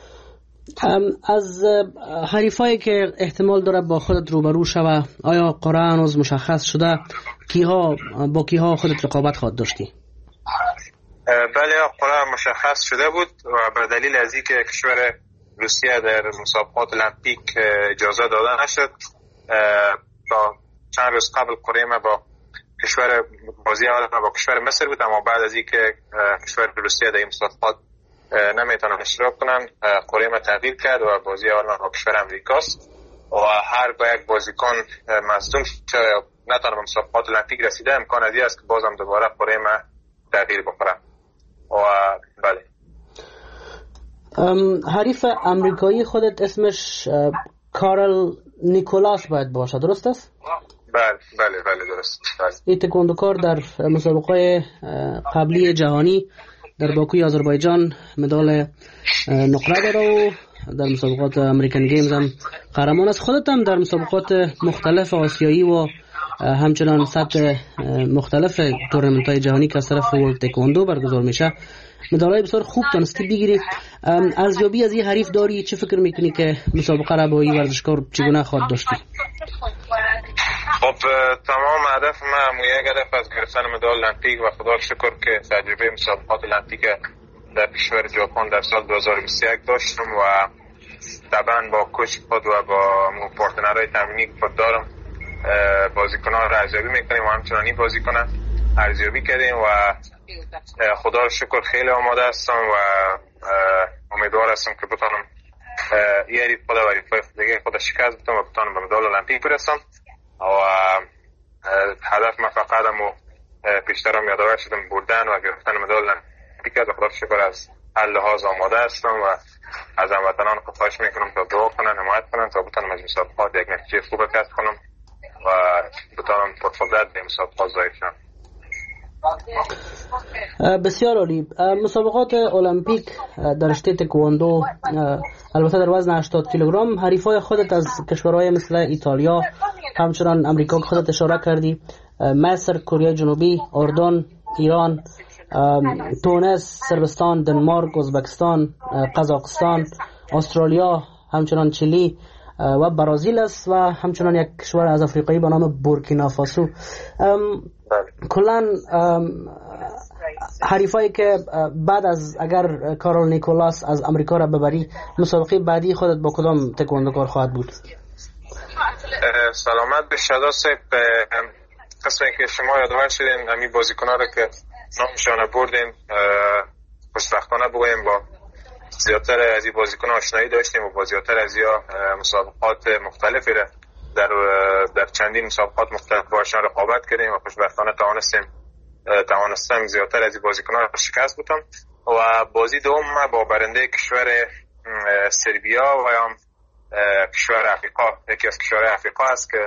از حریفایی که احتمال داره با خودت روبرو شوه، آیا قرعه هنوز مشخص شده؟ کیها با کیها خودت رقابت خواهد داشتی؟ بله، قرعه مشخص شده بود و به دلیل از اینکه کشور روسیه در مسابقات المپیک اجازه داده نشد، تا چند روز قبل قرعه ما با کشور بازی اول با کشور مصر بود، اما بعد از اینکه کشور روسیه در این مسابقات نمیتونن اشتراک کنن، قرعه ما تغییر کرد و بازی اول با کشور امریکاست و هر با یک بازیکن مصدوم شده نتونه به مسابقات المپیک رسیده، امکان از این است که بازم دوباره قرعه ما تغییر بخوره. و بله، حریف امریکایی خودت اسمش کارل نیکولاس باید باشه، درست است؟ بله بله بله درست. بله. این تکواندوکار در مسابقات قبلی جهانی در باکوی آذربایجان مدال نقره داره و در مسابقات امریکن گیمز هم قهرمان است. خودت هم در مسابقات مختلف آسیایی و همچنان سطح مختلف تورنمنت‌های جهانی که از طرف ورلد تکواندو برگزار میشه مدال‌های بسیار خوب تونستی بگیری. ارزیابی از این حریف داری؟ چه فکر میکنی که مسابقه را با این ورزشکار چگونه خواهد داشتی؟ خب تمام هدف ما یک هدف از گرفتن مدال المپیک و خدا شکر که تجربه مسابقات المپیک در کشور ژاپن در سال دو هزار و بیست و یک داشتم و طبعا با کوچ خود و با پارتنرهای تمرینی که خود دارم بازیکنان را ارزیابی میکنیم و همچنان این بازیکنان ارزیابی کردیم و خدا شکر خیلی آماده هستم و امیدوار هستم که بتونم این حریف خود و حریفای دیگه خود شکست بدم و بتونم به مدال المپیک برسم. و هدف ما فقط هم پیشتر هم یادآور شدم بردن و گرفتن مدال المپیک و خدا شکر از هر لحاظ آماده هستم و از هموطنان خواهش میکنم تا دعا کنن، حمایت کنن تا بتونم از مسابقات یک نتیجه خوب کسب کنم و بتونم پرفضیلت به مسابقات ظاهر شم. بسیار عالی. مسابقات المپیک در رشته تکواندو البته در وزن هشتاد کیلوگرم حریفای خودت از کشورهای مثل ایتالیا، همچنان امریکا که خودت اشاره کردی، مصر، کره جنوبی، اردن، ایران، تونس، صربستان، دنمارک، ازبکستان، قزاقستان، استرالیا، همچنان چیلی و برازیل است و همچنان یک کشور از افریقایی به نام بورکینافاسو. کلان حریفایی که بعد از اگر کارل نیکولاس از امریکا را ببری، مسابقه بعدی خودت با کدام تکواندوکار خواهد بود؟ سلامت به شدا صاحب. قسمی که شما یادآور شدین همین بازیکن‌ها را که نامشان بردین، خوشبختانه بگویم با زیادتر از این بازیکن‌ها آشنایی داشتیم و با زیادتر از یا مسابقات مختلفی را در در چندین مسابقات مختلف باشان رقابت کردیم و خوشبختانه توانستیم توانستم زیادتر از این بازیکن‌ها شکست بدم و بازی دوم با برنده کشور سربیا و هم کشور افریقا، یکی از کشورهای افریقا است که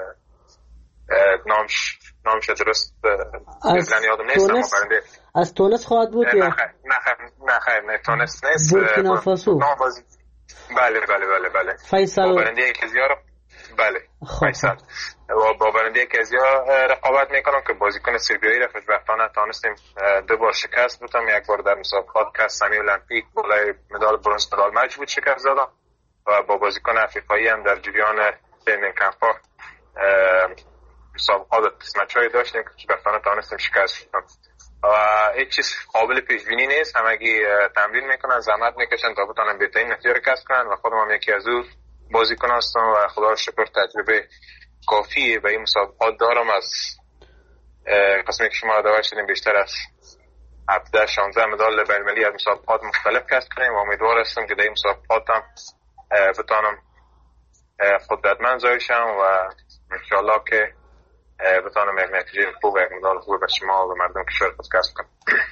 نامش نامش درست مثلا یادم نیست، اما برنده از تونس خواهد بود یا نه خیر نه خیر نه تونس نیست، بورکینافاسو. بله بله بله بله فیصل برنده کزیا. بله فیصل و با برنده کزیا رقابت میکنم که بازیکن سربیایی را خوشبختانه تونستیم دو بار شکست بدم. یک بار در مسابقات که سمی المپیک بالای مدال برنز مدال مج بود شکست دادم و با بازیکن افریقایی هم در جریان ترینینگ کمپ‌ها مسابقات قسمت‌های داشتیم که خوشبختانه تونستیم شکست بدم. و هیچ چیز قابل پیش بینی نیست. همگی تمرین میکنن، زحمت میکشن تا بتونن بهترین نتیجه رو کسب کنن و خودم هم یکی از اون بازیکن هستم و خدا رو شکر تجربه کافی به این مسابقات دارم. از قسمی که شما دعوت شدیم بیشتر از هفده شانزده مدال بین‌المللی از مسابقات مختلف کسب کنیم و امیدوار هستم که در این مسابقات هم بتونم قدرتمند ظاهر شم و انشالله که بتونم یک نتیجه خوب و یک مدال خوب به شما و به مردم کشور خود کسب کنم.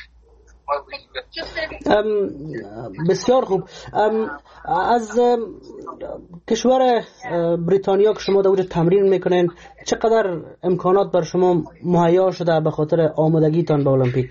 بسیار خوب. از کشور بریتانیا که شما در اونجا تمرین میکنین چقدر امکانات بر شما مهیا شده به خاطر آمادگیتان به المپیک؟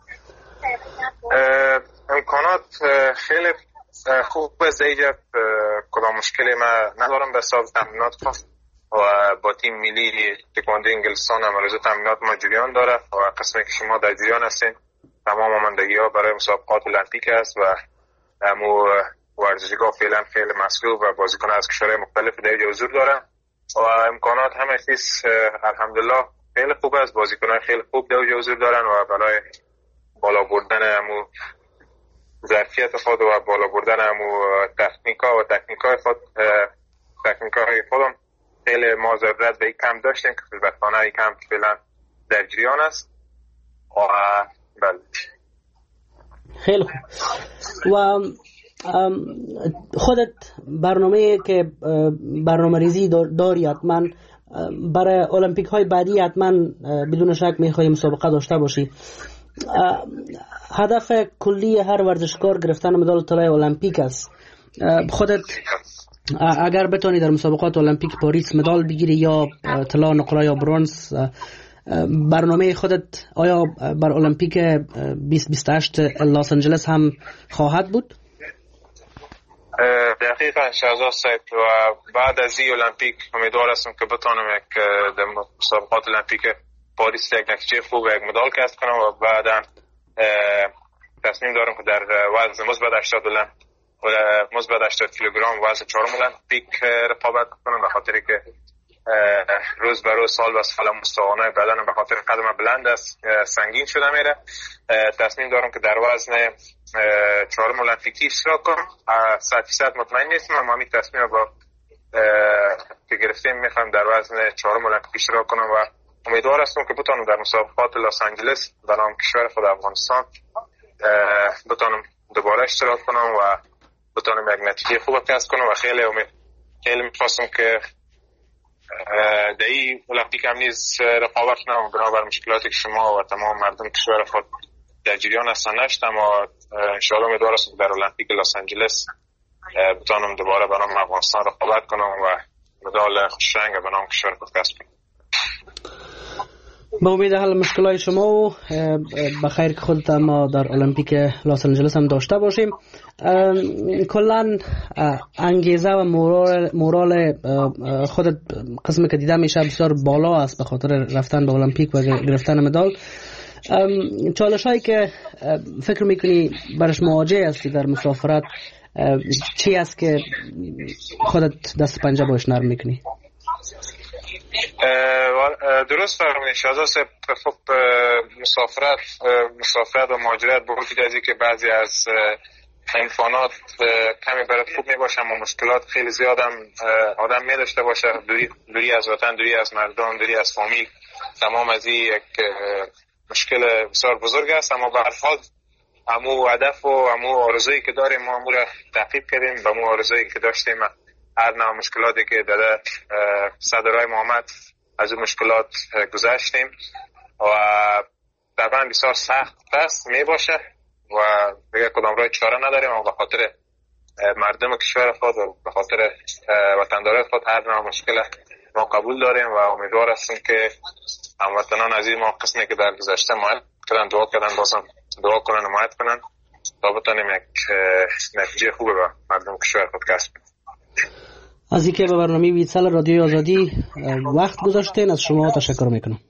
امکانات خیلی خوب است. اینجا کدام مشکلی ما ندارم به حساب تمرینات و با تیم ملی تکواندو انگلستان هم روز تمرینات ما جریان داره و قسمی که شما در جریان هستین تمام آمادگی ها برای مسابقات المپیک است و همو ورزشگاه فعلا خیلی مصلوب و بازیکن از کشورهای مختلف در اینجا حضور دارن و امکانات همه چیز الحمدلله خیلی خوب است. بازیکنان خیلی خوب در اینجا حضور دارن و برای بالا بردن همو ظرفیت خود و بالا بردن همو تکنیکا و تکنیکای خود تکنیکای خودم خیلی ما ضرورت به این کم داشتیم که البته این کم فعلا در جریان است و بله. خیلی خوب. و خودت برنامه که برنامه ریزی داری حتما برای المپیک های بعدی حتما بدون شک میخوای مسابقه داشته باشی. هدف کلی هر ورزشکار گرفتن مدال طلای المپیک است. خودت اگر بتونی در مسابقات المپیک پاریس مدال بگیری یا طلا، نقره یا برنز، برنامه خودت آیا بر المپیک بیست بیست و هشت لس آنجلس هم خواهد بود؟ دقیقاً شهزاد صاحب و بعد از این المپیک امیدوار هستم که بتونم یک در مسابقات المپیک پاریس یک نتیجه خوب و یک مدال کسب کنم و بعدا تصمیم دارم که در وزن مثبت هشتاد مثبت هشتاد کیلوگرم وزن چهارم المپیک رقابت کنم، به خاطر که روز به روز سال به سال مستوانه بدنم به خاطر قدم بلند است سنگین شده میره. تصمیم دارم که در وزن چهارم المپیکی اشتراک کنم. صد فیصد مطمئن نیستم اما همین تصمیم با که گرفتیم میخوام در وزن چهارم المپیکی اشتراک کنم و امیدوار هستم که بتونم در مسابقات لس آنجلس در نام کشور خود افغانستان بتونم دوباره اشتراک کنم و بتونم یک نتیجه خوب کسب کنم و خیلی امید خیلی میخواستم که در این المپیک هم نیز رقابت کنم بنابر مشکلاتی که شما و تمام مردم کشور خود در جریان هستن نشد، اما انشاءالله امیدوار هستم در المپیک لس آنجلس بتونم دوباره به نام افغانستان رقابت کنم و مدال خوشرنگ به نام کشور خود کسب کنم. با امید حل مشکلات شما و بخیر که خودت ما در المپیک لس آنجلس هم داشته باشیم. کلا انگیزه و مورال مورال خودت قسمی که دیده میشه بسیار بالا است به خاطر رفتن به المپیک و گرفتن مدال. چالش هایی که فکر میکنی برش مواجه هستی در مسافرت چی است که خودت دست پنجه باش نرم میکنی؟ درست فرمودید شهزاد صاحب. خب مسافرت مسافرت و مهاجرت به وجود از که بعضی از امکانات کمی برات خوب میباشه اما مشکلات خیلی زیادم آدم میداشته باشه، دوری, دوری از وطن، دوری از مردم، دوری از فامیل، تمام از این یک مشکل بسیار بزرگ است. اما به هر حال همو هدف و همو آرزویی که داریم ما همو را تعقیب کردیم، به همو آرزویی که داشتیم هر نوع مشکلاتی که در صدرهای محمد از اون مشکلات گذشتیم و طبعا بسیار سخت است می باشه و دیگه کدام راه چاره نداریم، اما به خاطر مردم کشور خود و به خاطر وطندارای خود هر نوع مشکل ما قبول داریم و امیدوار هستیم که هموطنان عزیز ما قسمی که در گذشته حمایت کردن دعا کردن بازم دعا کنن حمایت کنن تا بتونیم یک نتیجه خوبه به مردم کشور خود کسب کنیم. از اینکه به برنامه ویسال رادیوی آزادی وقت گذاشتین از شما تشکر میکنم.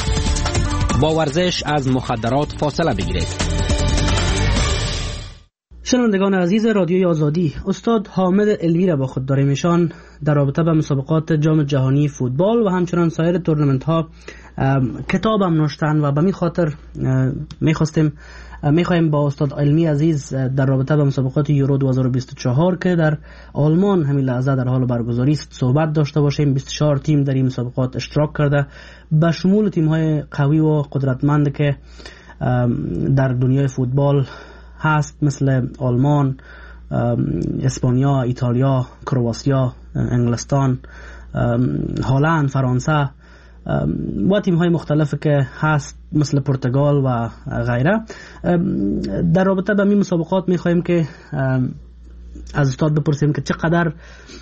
با ورزش از مخدرات فاصله بگیرید. شنوندگان عزیز رادیوی آزادی، استاد حامد علوی را با خود داریم. ایشان در رابطه با مسابقات جام جهانی فوتبال و همچنان سایر تورنمنت ها کتاب هم نوشتن و به می خاطر میخواستیم میخوایم با استاد علمی عزیز در رابطه با مسابقات یورو دو هزار و بیست و چهار که در آلمان همین لحظه در حال برگزاری است صحبت داشته باشیم. بیست و چهار تیم در این مسابقات اشتراک کرده، به شمول تیم های قوی و قدرتمند که در دنیای فوتبال هست، مثل آلمان، اسپانیا، ایتالیا، کرواتیا، انگلستان، هلند، فرانسه و تیم های مختلفی که هست مثل پرتغال و غیره. در رابطه با این مسابقات میخوایم که از استاد بپرسیم که چقدر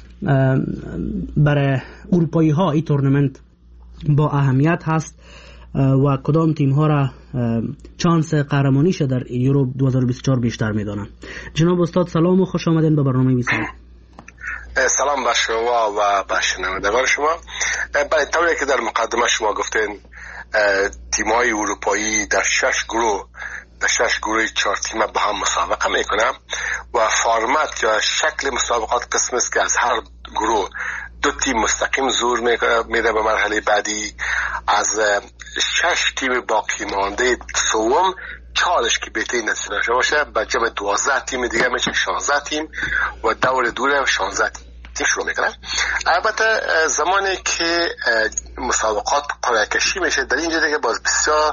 برای اروپایی ها این تورنمنت با اهمیت هست و کدام تیم ها را چانس قهرمانیش در یورو دو هزار و بیست و چهار بیشتر میدانند. جناب استاد سلام و خوش آمدین به برنامه ویسال. سلام به شما و به شنوندگان شما. برای طوری که در مقدمه شما گفتین تیم‌های اروپایی در شش گروه در شش گروه چهار تیمه با هم مسابقه میکنن و فرمت یا شکل مسابقات قسم است که از هر گروه دو تیم مستقیم زور میده به مرحله بعدی. از شش تیم باقی مانده سوم چهارش که بهترین نتیجه داشته باشه به جمع دوازده تیم دیگه میشه شانزده تیم و دور دوره شانزده تیم شروع میکنن. البته زمانی که مسابقات قرعه کشی میشه در اینجا دیگه باز بسیار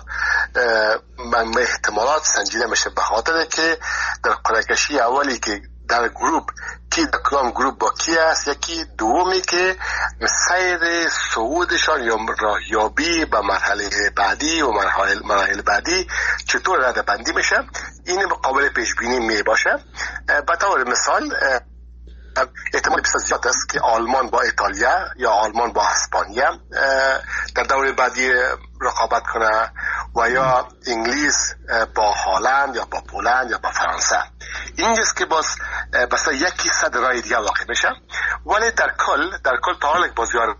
احتمالات سنجیده میشه، به خاطر که در قرعه کشی اولی که در گروپ کی در کدام گروپ با کی است، یکی دومی که سیر صعودشان یا راهیابی به مرحله بعدی و مرحله مراحل بعدی چطور رده بندی میشه، این قابل پیش بینی می باشه. به طور مثال احتمال بسیار زیاد است که آلمان با ایتالیا یا آلمان با اسپانیا در دوره بعدی رقابت کنه و یا انگلیس با هلند یا با پولند یا با فرانسه. اینجاست که باز بس یکی صد رای دیگه واقع میشه. ولی در کل در کل تا حال بازیار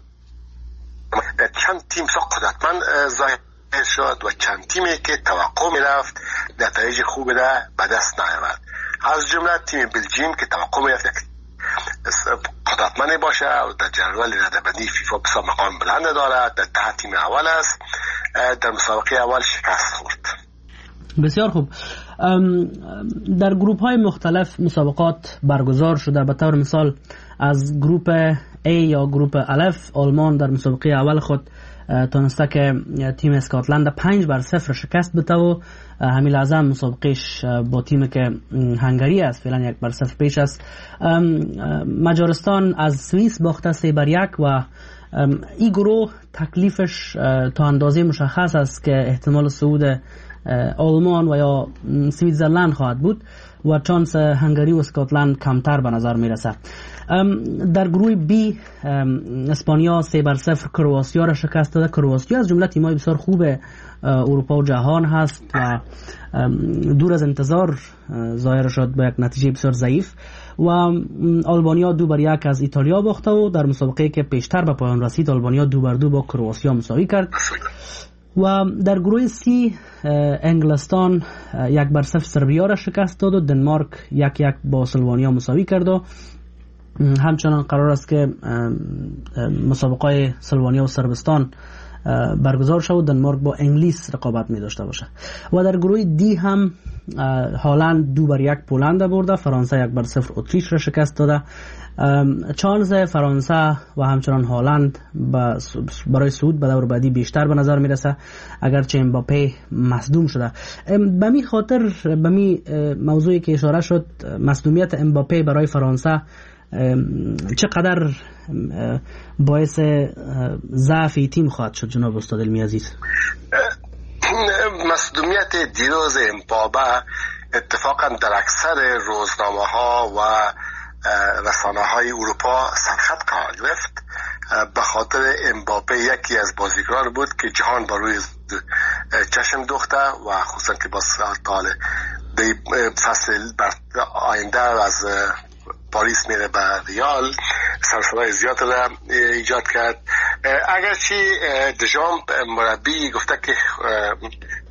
چند تیم سا قدرتمند ظاهر شد و چند تیمی که توقع میرفت نتایج خوبی را به دست نیاورد. از جمله تیم بلژیم که توقع میرفت قدرتمند باشه و در جدول رده‌بندی فیفا بسیار مقام بلند دارد، در ده تیم اول است، در مسابقه اول شکست خورد. بسیار خوب. در گروپ های مختلف مسابقات برگزار شده. به طور مثال از گروپ A یا گروپ الف آلمان در مسابقه اول خود تونسته که تیم اسکاتلند پنج بر صفر شکست بده و همین لحظه مسابقهش با تیم که هنگری است فعلا یک بر صفر پیش است. مجارستان از سوئیس باخته سه بر یک و این گروه تکلیفش تا اندازه مشخص است که احتمال صعود آلمان و یا سویتزرلند خواهد بود و چانس هنگری و اسکاتلند کمتر به نظر میرسه. در گروه بی اسپانیا سه بر صفر کرواتیا را شکست داده. کرواتیا از جمله تیم‌های بسیار خوب اروپا و جهان هست و دور از انتظار ظاهر شد با یک نتیجه بسیار ضعیف. و آلبانیا دو بر یک از ایتالیا باخته و در مسابقه که پیشتر به پایان رسید آلبانیا دو بر دو با کرواتیا مساوی کرد. و در گروه سی انگلستان یک بر صفر سربیا را شکست داد و دنمارک یک یک با سلوانیا مساوی کرد و همچنان قرار است که مسابقه سلوانیا و صربستان برگزار شد و دنمارک با انگلیس رقابت می داشته باشه. و در گروه دی هم هلند دو بر یک پولند برده، فرانسه یک بر صفر اتریش را شکست داده. چانس فرانسه و همچنان هلند برای صعود به دور بعدی بیشتر به نظر میرسه اگرچه امباپه مصدوم شده. به می خاطر به می موضوعی که اشاره شد، مصدومیت امباپه برای فرانسه چقدر باعث ضعف تیم خواهد شد جناب استاد علمی عزیز؟ مصدومیت دیروز امباپه اتفاقا در اکثر روزنامه ها و رسانه های اروپا سرخط قرار گرفت، به خاطر امباپه یکی از بازیکنان بود که جهان بر روی چشم دوخته و خصوصا که با سال فصل آینده از پاریس میره به ریال سرصدای زیاد را ایجاد کرد. اگرچه دژامپ مربی گفته که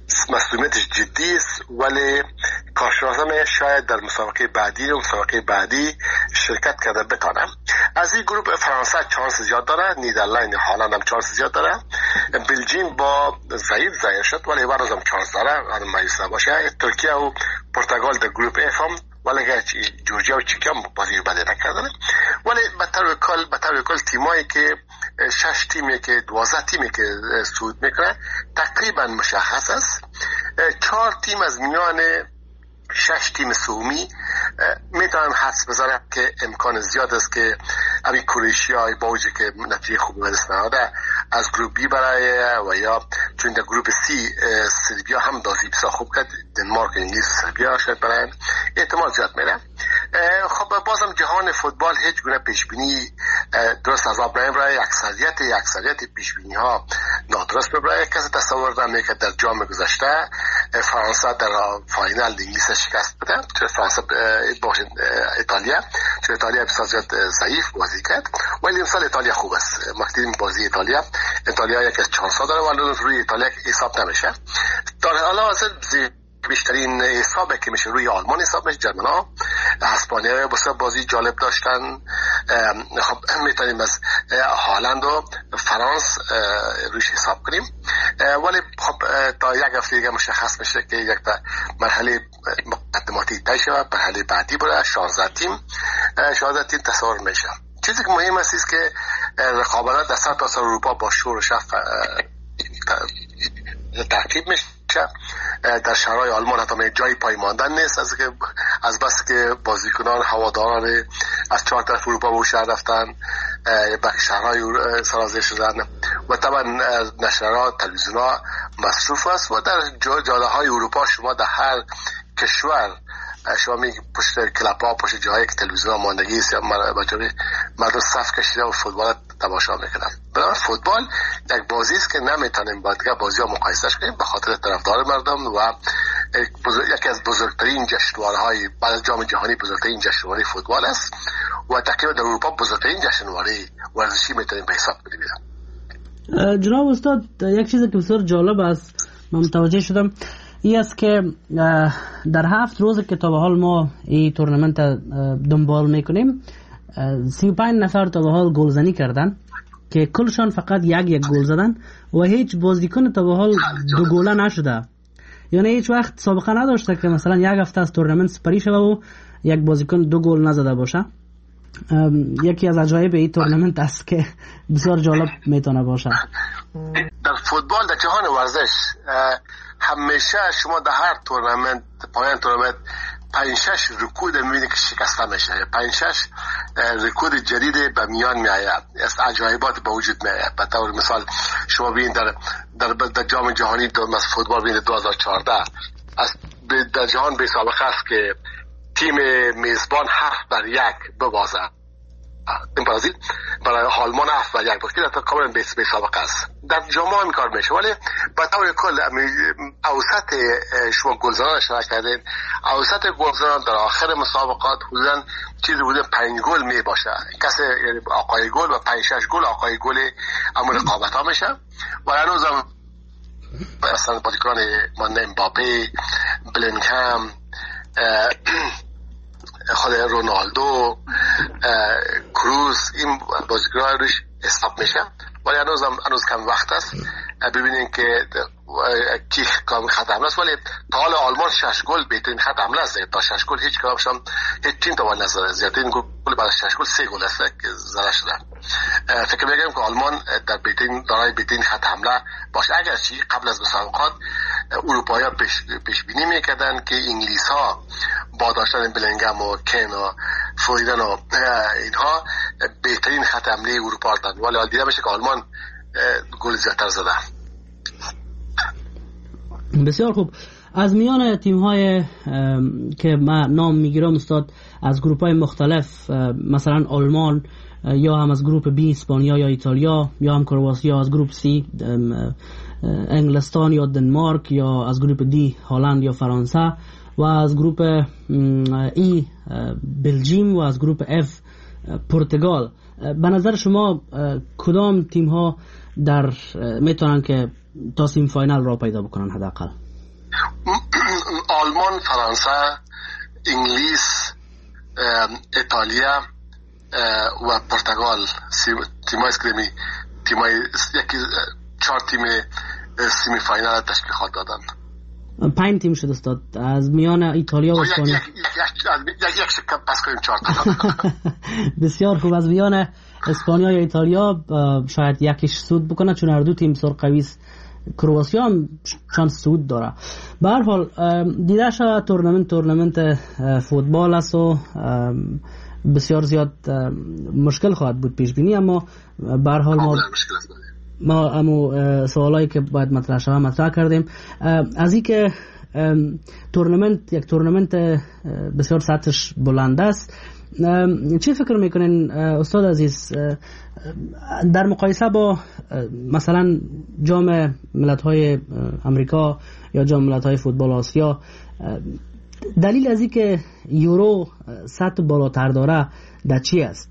مسئولیتش جدی است، ولی کارشناسان شاید در مسابقه بعدی و مسابقه بعدی شرکت کرده بتانم. از این گروه فرانسه چانس زیاد داره، نیدرلند، هلند هم چانس زیاد داره، بلژیم با ضعیف ظاهر شد ولی برای هم چانس داره، آدم مایوس نباشه. ترکیه و پرتغال در گروه اف هم، ولی جورجیا و چکی هم بازی بدی نکردن. ولی به طور کل به طور کل تیمایی که شش تیمی که دوازده تیمی که صعود میکنه تقریبا مشخص است. چهار تیم از میان شش تیم سومی میتونن حدس بزنن که امکان زیاد است که امی کرواتیا با وجود که نتیجه خوبی به دست نهاده از گروپ بی برای و یا چون در گروپ سی سربیا هم بازی بسیار خوب کرد، دنمارک، انگلیس، سربیا شاید برای احتمال زیاد میره. خب بازم جهان فوتبال هیچ گونه پیش بینی درست از آب نمیبره. اکثریت اکثریت پیش بینی ها نادرست میبره. کسی تصور نمیکنه در جام گذشته فرانسه در فاینال انگلیس شکست بده، چون فرانسه باشه ایتالیا، چون ایتالیا بسیار زیاد ضعیف بازی کرد، ولی امسال ایتالیا خوب است. مقدیم بازی ایتالیا ایتالیا یک از چانس ها داره ولی روی ایتالیا حساب نمیشه. در حال حاضر بیشترین حسابه که میشه روی آلمان حساب میشه، جرمن ها، اسپانیا بسیار بازی جالب داشتن. خب میتونیم از هالند و فرانس روش حساب کنیم، ولی خب تا یک هفته دیگه مشخص میشه که یک مرحله مقدماتی طی شود، مرحله بعدی بره شانزده تیم شانزده تیم تصور میشه. چیزی که مهم است است که رقابت در سطح تا اروپا با شور و شف تعقیب میشه. در شهرهای آلمان حتی جای پای ماندن نیست، از که از بس که بازیکنان هواداران از چهار طرف اروپا به شهر رفتن، به شهرهای سرازیر شدن و طبعا نشرها تلویزیونها مصروف است و در جاده های اروپا شما در هر کشور شما میگی پشت کلاب ها، پشت جایی که تلویزیون ماندگی است یا مردم صف کشیده و فوتبال تماشا میکنن. بنابراین فوتبال یک بازی است که نمیتونیم با دیگه بازی ها مقایسهش کنیم به خاطر طرفدار مردم و یکی از بزرگترین جشنواره‌های بعد از جام جهانی بزرگترین جشنواره فوتبال است و تقریبا در اروپا بزرگترین جشنواره ورزشی میتونیم به حساب بگیریم. جناب استاد، یک چیزی که بسیار جالب است من متوجه شدم این است که در هفت روز که تا به حال ما این تورنمنت دنبال میکنیم سی و پنج نفر تا به حال گلزنی کردن که کلشان فقط یک یک گل زدن و هیچ بازیکن تا به حال دو گله نشده. یعنی هیچ وقت سابقه نداشته که مثلا یک هفته از تورنمنت سپری شده و یک بازیکن دو گل نزده باشه. یکی از عجایب این تورنمنت است که بسیار جالب میتونه باشه. در فوتبال در جهان ورزش همیشه شما در هر تورنمنت پایان تورنمنت پنج شش رکورد میبینید که شکسته میشه، پنج شش رکورد جدید به میان میآید، از عجایبات به وجود میآید. به طور مثال شما ببینید در در, در جام جهانی دو فوتبال ببینید دو هزار و چهارده از در جهان به سابقه است که تیم میزبان هفت بر یک ببازه. این برازیل برای آلمان هفت بر یک باشه، در کاملا به سابقه است. در جام این کار میشه، ولی به طور کل اوسط شما گلزنان اشاره کردین، اوسط گلزنان در آخر مسابقات حدودا چیزی بوده پنج گل می باشه. کسی آقای گل و پنج شش گل آقای گل اما رقابت ها میشه و هنوز هم مثلا بازیکنان مانند امباپه، بلینگهم، خود رونالدو، کروز، این بازیکنان روش حساب میشه، ولی هنوز هم هنوز کم وقت است ببینیم که کی کام خط حمله است. ولی تا حال آلمان شش گل بهترین خط حمله است، تا شش گل هیچ کدامش هم هیچ تیم توان نزده. زیادترین گل بعد از شش گل سه گل است که زده شده. فکر می‌کنم که آلمان در بهترین دارای بهترین خط حمله باشه. اگرچه قبل از مسابقات اروپایی‌ها پیش پیش بینی می‌کردن که انگلیس‌ها با داشتن بلینگهم و کین و فویدن و اینها بهترین خط حمله اروپا دارن، ولی حال دیده میشه که آلمان گل زیادتر زده. بسیار خوب. از میان تیم‌های که من نام میگیرم استاد از گروه‌های مختلف، مثلا آلمان یا هم از گروه بی اسپانیا یا ایتالیا یا هم کرواتیا، از گروه سی انگلستان یا دنمارک، یا از گروه دی هلند یا فرانسه، و از گروه ای بلژیم و از گروه اف پرتغال. به نظر شما کدام تیم ها در میتونن که تا سیم فاینال را پیدا بکنن حداقل؟ آلمان، فرانسه، انگلیس، ایتالیا و پرتغال تیمای اسکریمی تیمای یکی چهار تیم سیمی فاینال تشکیل خواهد دادن. پنج تیم شد استاد از میان ایتالیا و اسپانیا. یک یک یک شکم پس کنیم چهار تا. بسیار خوب. از میان اسپانیا یا ایتالیا شاید یکیش صعود بکنه چون هر دو تیم بسیار قوی است. کرواتیا هم شانس صعود داره. به هر حال دیده شد تورنمنت تورنمنت فوتبال است و بسیار زیاد مشکل خواهد بود پیش بینی، اما به هر حال ما ما اما سوالایی که باید مطرح شود مطرح کردیم. از این که تورنمنت یک تورنمنت بسیار سطحش بلند است، چی فکر میکنین استاد عزیز در مقایسه با مثلا جام ملت‌های امریکا یا جام ملت‌های فوتبال آسیا، دلیل از این که یورو سطح بالاتر داره در چی است؟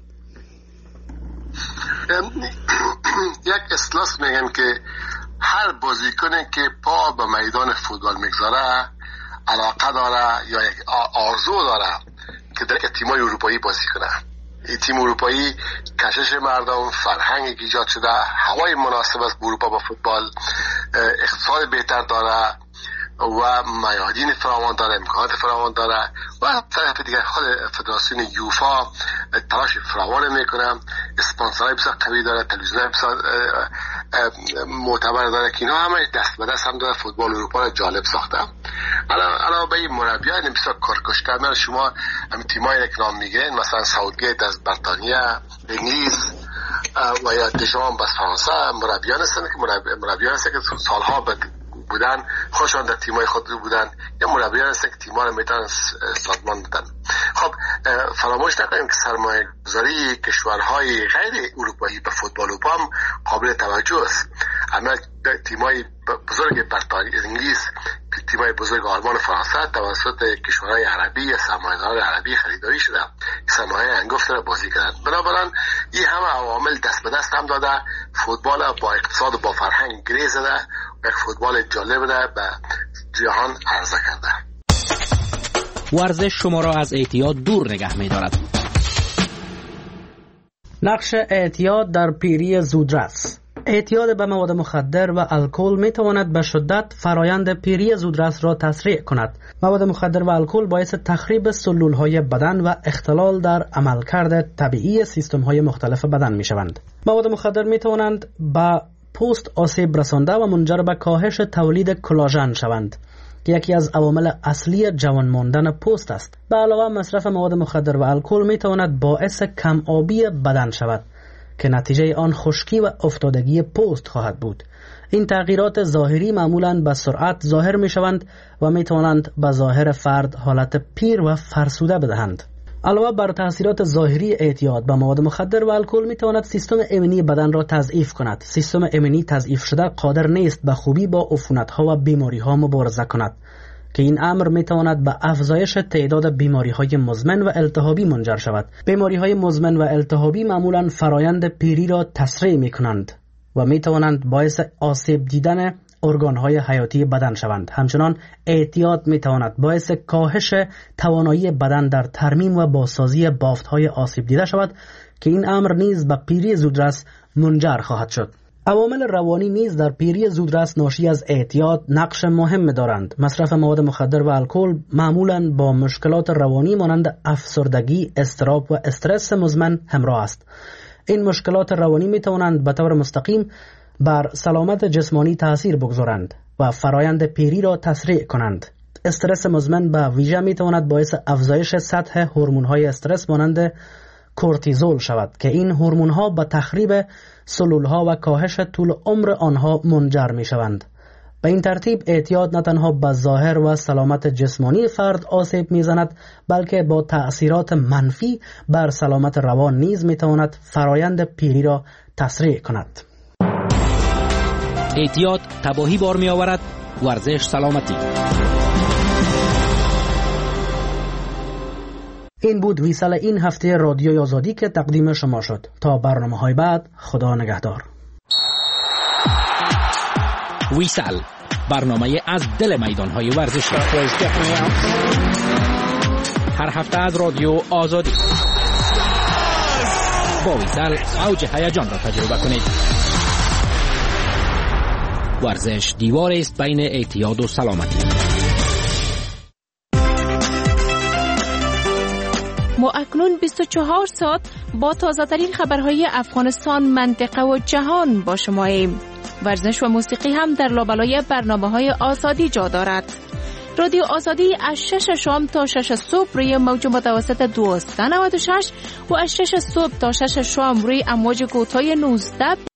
یک اصطلاح میگن که هر بازیکنی که پا به میدان فوتبال میگذاره علاقه داره یا یک آرزو داره که در تیم‌های اروپایی بازی کنه. این تیم اروپایی کشش مردم، فرهنگ ایجاد شده، هوای مناسب است به اروپا با فوتبال، اقتصاد بهتر داره و میادین فراوان داره، امکانات فراوان داره و طرف دیگر خود فدراسیون یوفا تلاش فراوان میکنه، اسپانسرای بسیار قوی داره، تلویزیونای بسیار معتبر داره که اینا همه دست به دست هم داره فوتبال اروپا را جالب ساخته. علاوه بر این مربیان بسیار کارکش کردن، شما همین تیمایی که نام میگین مثلا ساوتگیت از بریتانیا، انگلیس و یا دشام از فرانسه مربیان هستن که مربیان هستن که سالها بعد بودن، خوشان در تیمای خود بودن، یا مربیان هستن که تیم‌ها رو میتونن سازمان بدن. خب فراموش نکنیم که سرمایه گذاری کشورهای غیر اروپایی به فوتبال اروپا هم قابل توجه است. اما تیمای بزرگ بریتانیا، انگلیس، تیمای بزرگ آلمان و فرانسه توسط کشورهای عربی یا سرمایه‌داران عربی خریداری شده، سرمایه انگفت را بازی کردن. بنابراین این همه عوامل دست به دست هم داده فوتبال با اقتصاد و با فرهنگ گره زده، یک فوتبال جالب را به جهان عرضه کرده. ورزش شما را از اعتیاد دور نگه می دارد. نقش اعتیاد در پیری زودرس. اعتیاد به مواد مخدر و الکل می تواند به شدت فرایند پیری زودرس را تسریع کند. مواد مخدر و الکل باعث تخریب سلولهای بدن و اختلال در عملکرد طبیعی سیستم‌های مختلف بدن می شوند. مواد مخدر می توانند به پوست آسیب رسانده و منجر به کاهش تولید کلاژن شوند که یکی از عوامل اصلی جوان ماندن پوست است. به علاوه مصرف مواد مخدر و الکل می تواند باعث کم آبی بدن شود که نتیجه آن خشکی و افتادگی پوست خواهد بود. این تغییرات ظاهری معمولاً به سرعت ظاهر می شوند و می توانند به ظاهر فرد حالت پیر و فرسوده بدهند. علاوه بر تاثیرات ظاهری اعتیاد به مواد مخدر و الکل می تواند سیستم ایمنی بدن را تضعیف کند. سیستم ایمنی تضعیف شده قادر نیست به خوبی با عفونت‌ها و بیماری‌ها مبارزه کند که این امر می تواند به افزایش تعداد بیماری‌های مزمن و التهابی منجر شود. بیماری‌های مزمن و التهابی معمولاً فرایند پیری را تسریع می کنند و می توانند باعث آسیب دیدن ارگان‌های حیاتی بدن شوند. همچنان اعتیاد می تواند باعث کاهش توانایی بدن در ترمیم و بازسازی بافت‌های آسیب دیده شود که این امر نیز به پیری زودرس منجر خواهد شد. عوامل روانی نیز در پیری زودرس ناشی از اعتیاد نقش مهم دارند. مصرف مواد مخدر و الکل معمولاً با مشکلات روانی مانند افسردگی، اضطراب و استرس مزمن همراه است. این مشکلات روانی می توانند به طور مستقیم بر سلامت جسمانی تأثیر بگذارند و فرایند پیری را تسریع کنند. استرس مزمن به ویژه می تواند باعث افزایش سطح هورمون‌های استرس مانند کورتیزول شود که این هورمون‌ها به تخریب سلول‌ها و کاهش طول عمر آنها منجر می شوند. به این ترتیب اعتیاد نه تنها به ظاهر و سلامت جسمانی فرد آسیب می زند بلکه با تأثیرات منفی بر سلامت روان نیز می تواند فرایند پیری را تسریع کند. اعتیاد تباهی بار می آورد، ورزش سلامتی. این بود ویسال این هفته رادیوی آزادی که تقدیم شما شد. تا برنامه های بعد، خدا نگهدار. ویسال برنامه از دل میدانهای ورزشی. هر هفته از رادیو آزادی با ویسل اوج هیجان را تجربه کنید. ورزش دیوار است بین اعتیاد و سلامتی. ما اکنون بیست و چهار ساعت با تازه ترین خبرهای افغانستان، منطقه و جهان با شماییم. ورزش و موسیقی هم در لابلای برنامه‌های آزادی جا دارد. رادیو آزادی از شش شام تا شش صبح روی موج متوسط دویست و نود و شش و از شش صبح تا شش شام روی امواج کوتاه نوزده